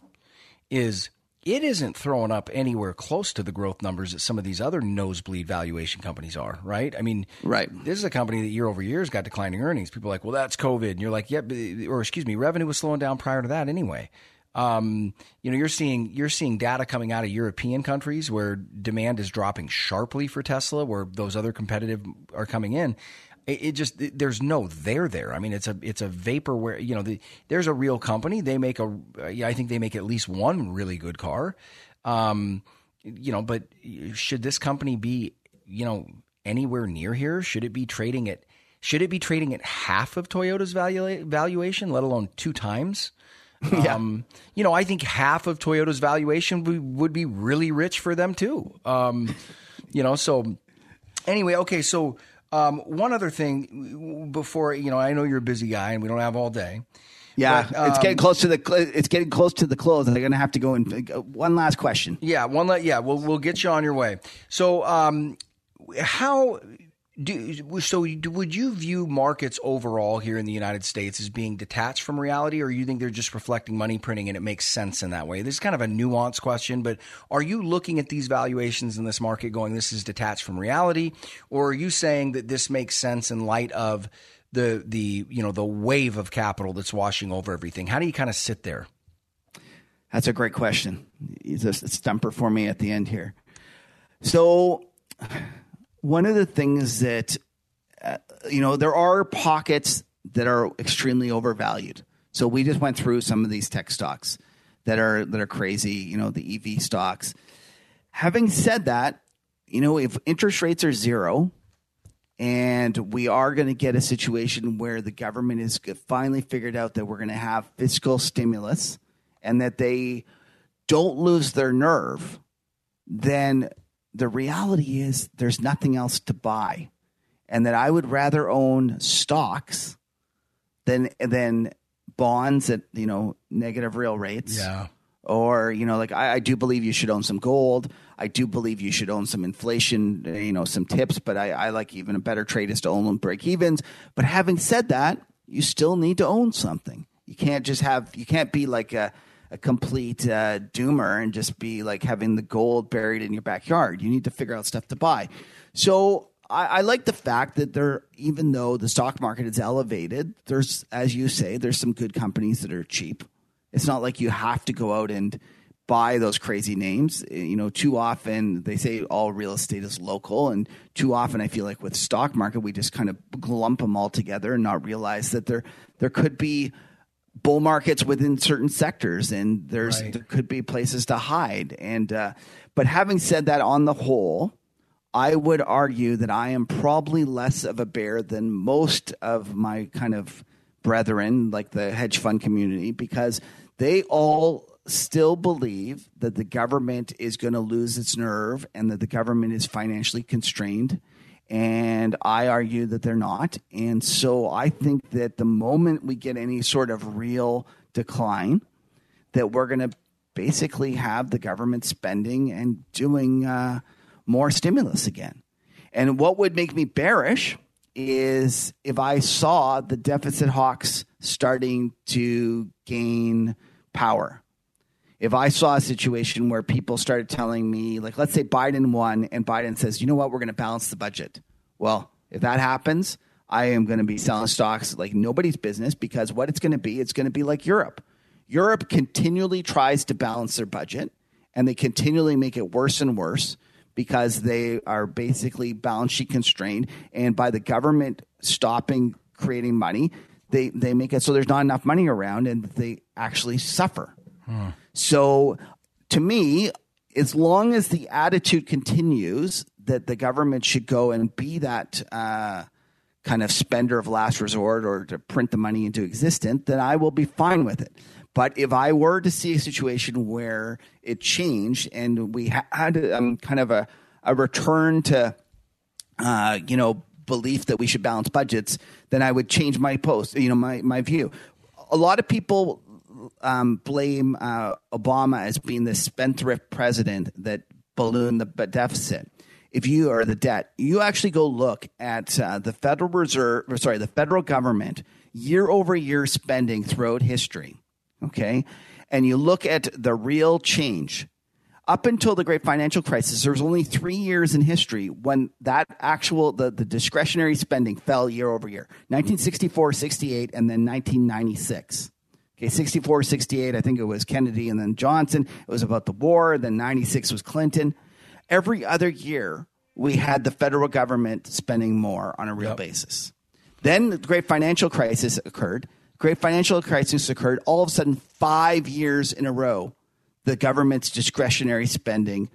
[SPEAKER 1] is it isn't throwing up anywhere close to the growth numbers that some of these other nosebleed valuation companies are, right? I mean,
[SPEAKER 2] right.
[SPEAKER 1] This is a company that year over year has got declining earnings. People are like, well, that's COVID. And you're like, yeah, or excuse me, revenue was slowing down prior to that anyway. Um, you know, you're seeing you're seeing data coming out of European countries where demand is dropping sharply for Tesla, where those other competitive are coming in. It, it just it, there's no there there. I mean, it's a it's a vaporware. You know, the, there's a real company. They make a yeah, I think they make at least one really good car. Um, you know, but should this company be you know anywhere near here? Should it be trading at should it be trading at half of Toyota's valua- valuation, let alone two times? Yeah. Um, you know, I think half of Toyota's valuation would, would be really rich for them too. Um, you know, so anyway, okay. So, um, one other thing before, you know, I know you're a busy guy and we don't have all day.
[SPEAKER 2] Yeah.
[SPEAKER 1] But, um,
[SPEAKER 2] it's getting close to the, it's getting close to the close. I'm going to have to go and uh, one last question.
[SPEAKER 1] Yeah. One, la- yeah, we'll, we'll get you on your way. So, um, how, Do, so would you view markets overall here in the United States as being detached from reality, or you think they're just reflecting money printing and it makes sense in that way? This is kind of a nuanced question, but are you looking at these valuations in this market going, this is detached from reality, or are you saying that this makes sense in light of the the you know the wave of capital that's washing over everything? How do you kind of sit there?
[SPEAKER 2] That's a great question. It's a stumper for me at the end here. So one of the things that, uh, you know, there are pockets that are extremely overvalued. So we just went through some of these tech stocks that are that are crazy, you know, the E V stocks. Having said that, you know, if interest rates are zero and we are going to get a situation where the government has finally figured out that we're going to have fiscal stimulus and that they don't lose their nerve, then the reality is there's nothing else to buy, and that I would rather own stocks than than bonds at, you know, negative real rates.
[SPEAKER 1] Yeah.
[SPEAKER 2] Or, you know, like I, I do believe you should own some gold. I do believe you should own some inflation, you know, some tips, but I, I like even a better trade is to own them break evens. But having said that, you still need to own something. You can't just have, you can't be like a, a complete uh, doomer and just be like having the gold buried in your backyard. You need to figure out stuff to buy. So I, I like the fact that there, even though the stock market is elevated, there's, as you say, there's some good companies that are cheap. It's not like you have to go out and buy those crazy names. You know, too often they say all real estate is local, and too often I feel like with stock market we just kind of lump them all together and not realize that there there could be bull markets within certain sectors, and there's
[SPEAKER 1] Right.
[SPEAKER 2] there could be places to hide. And uh, but having said that, on the whole, I would argue that I am probably less of a bear than most of my kind of brethren, like the hedge fund community, because they all still believe that the government is going to lose its nerve and that the government is financially constrained. And I argue that they're not. And so I think that the moment we get any sort of real decline, that we're going to basically have the government spending and doing uh, more stimulus again. And what would make me bearish is if I saw the deficit hawks starting to gain power. If I saw a situation where people started telling me, like, let's say Biden won and Biden says, you know what, we're going to balance the budget. Well, if that happens, I am going to be selling stocks like nobody's business, because what it's going to be, it's going to be like Europe. Europe continually tries to balance their budget, and they continually make it worse and worse because they are basically balance sheet constrained. And by the government stopping creating money, they, they make it so there's not enough money around, and they actually suffer. Hmm. So to me, as long as the attitude continues that the government should go and be that uh, kind of spender of last resort or to print the money into existence, then I will be fine with it. But if I were to see a situation where it changed and we had um, kind of a, a return to, uh, you know, belief that we should balance budgets, then I would change my post, you know, my, my view. A lot of people Um, blame uh, Obama as being the spendthrift president that ballooned the deficit. If you are the debt, you actually go look at uh, the Federal Reserve, or sorry, the federal government year over year spending throughout history. Okay, and you look at the real change. Up until the great financial crisis, there was only three years in history when that actual the, the discretionary spending fell year over year: nineteen sixty-four, sixty-eight, and then nineteen ninety-six. Okay, sixty-four, sixty-eight, I think it was Kennedy and then Johnson. It was about the war. Then ninety-six was Clinton. Every other year, we had the federal government spending more on a real yep. basis. Then the great financial crisis occurred. Great financial crisis occurred. All of a sudden, five years in a row, the government's discretionary spending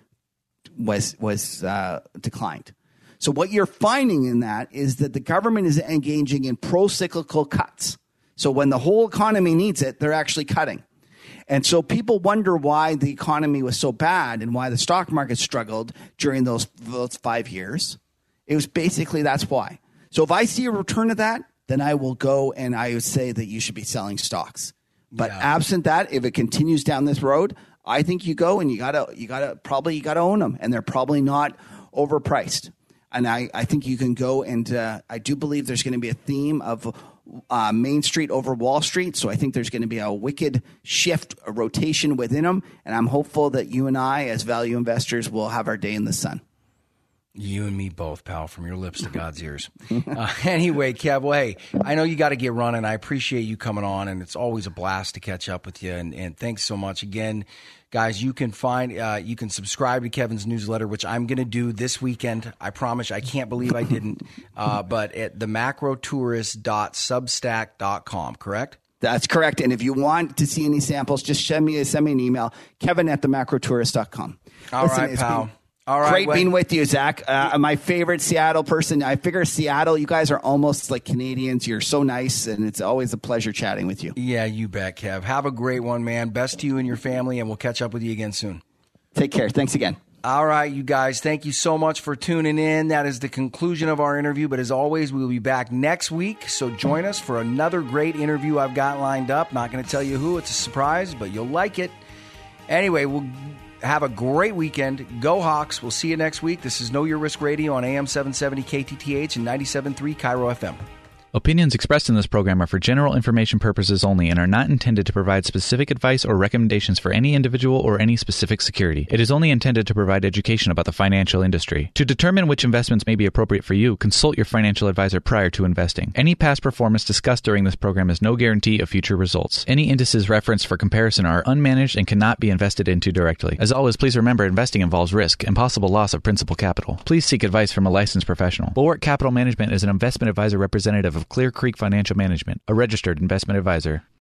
[SPEAKER 2] was was uh, declined. So what you're finding in that is that the government is engaging in pro-cyclical cuts. So when the whole economy needs it, they're actually cutting. And so people wonder why the economy was so bad and why the stock market struggled during those, those five years. It was basically that's why. So if I see a return of that, then I will go and I would say that you should be selling stocks. But yeah. absent that, if it continues down this road, I think you go and you gotta you gotta probably you gotta own them, and they're probably not overpriced. And I, I think you can go and uh, I do believe there's going to be a theme of uh, Main Street over Wall Street. So I think there's going to be a wicked shift, a rotation within them. And I'm hopeful that you and I, as value investors, will have our day in the sun.
[SPEAKER 1] You and me both, pal, from your lips to God's ears. Uh, anyway, Kev, well, hey, I know you got to get running. I appreciate you coming on, and it's always a blast to catch up with you. And, and thanks so much again. Guys, you can find, uh, you can subscribe to Kevin's newsletter, which I'm going to do this weekend. I promise. I can't believe I didn't. Uh, but at the macro tourist dot substack dot com, correct?
[SPEAKER 2] That's correct. And if you want to see any samples, just send me, send me an email, Kevin at the macro tourist dot com.
[SPEAKER 1] All Listen, right, pal. Been- All right,
[SPEAKER 2] Great
[SPEAKER 1] well,
[SPEAKER 2] being with you, Zach. Uh, my favorite Seattle person. I figure Seattle, you guys are almost like Canadians. You're so nice, and it's always a pleasure chatting with you.
[SPEAKER 1] Yeah, you bet, Kev. Have a great one, man. Best to you and your family, and we'll catch up with you again soon.
[SPEAKER 2] Take care. Thanks again.
[SPEAKER 1] All right, you guys, thank you so much for tuning in. That is the conclusion of our interview, but as always, we will be back next week, so join us for another great interview I've got lined up. Not going to tell you who. It's a surprise, but you'll like it. Anyway, we'll have a great weekend. Go Hawks. We'll see you next week. This is Know Your Risk Radio on A M seven seventy K T T H and ninety-seven point three Cairo F M.
[SPEAKER 3] Opinions expressed in this program are for general information purposes only and are not intended to provide specific advice or recommendations for any individual or any specific security. It is only intended to provide education about the financial industry. To determine which investments may be appropriate for you, consult your financial advisor prior to investing. Any past performance discussed during this program is no guarantee of future results. Any indices referenced for comparison are unmanaged and cannot be invested into directly. As always, please remember investing involves risk and possible loss of principal capital. Please seek advice from a licensed professional. Bulwark Capital Management is an investment advisor representative of Clear Creek Financial Management, a registered investment advisor.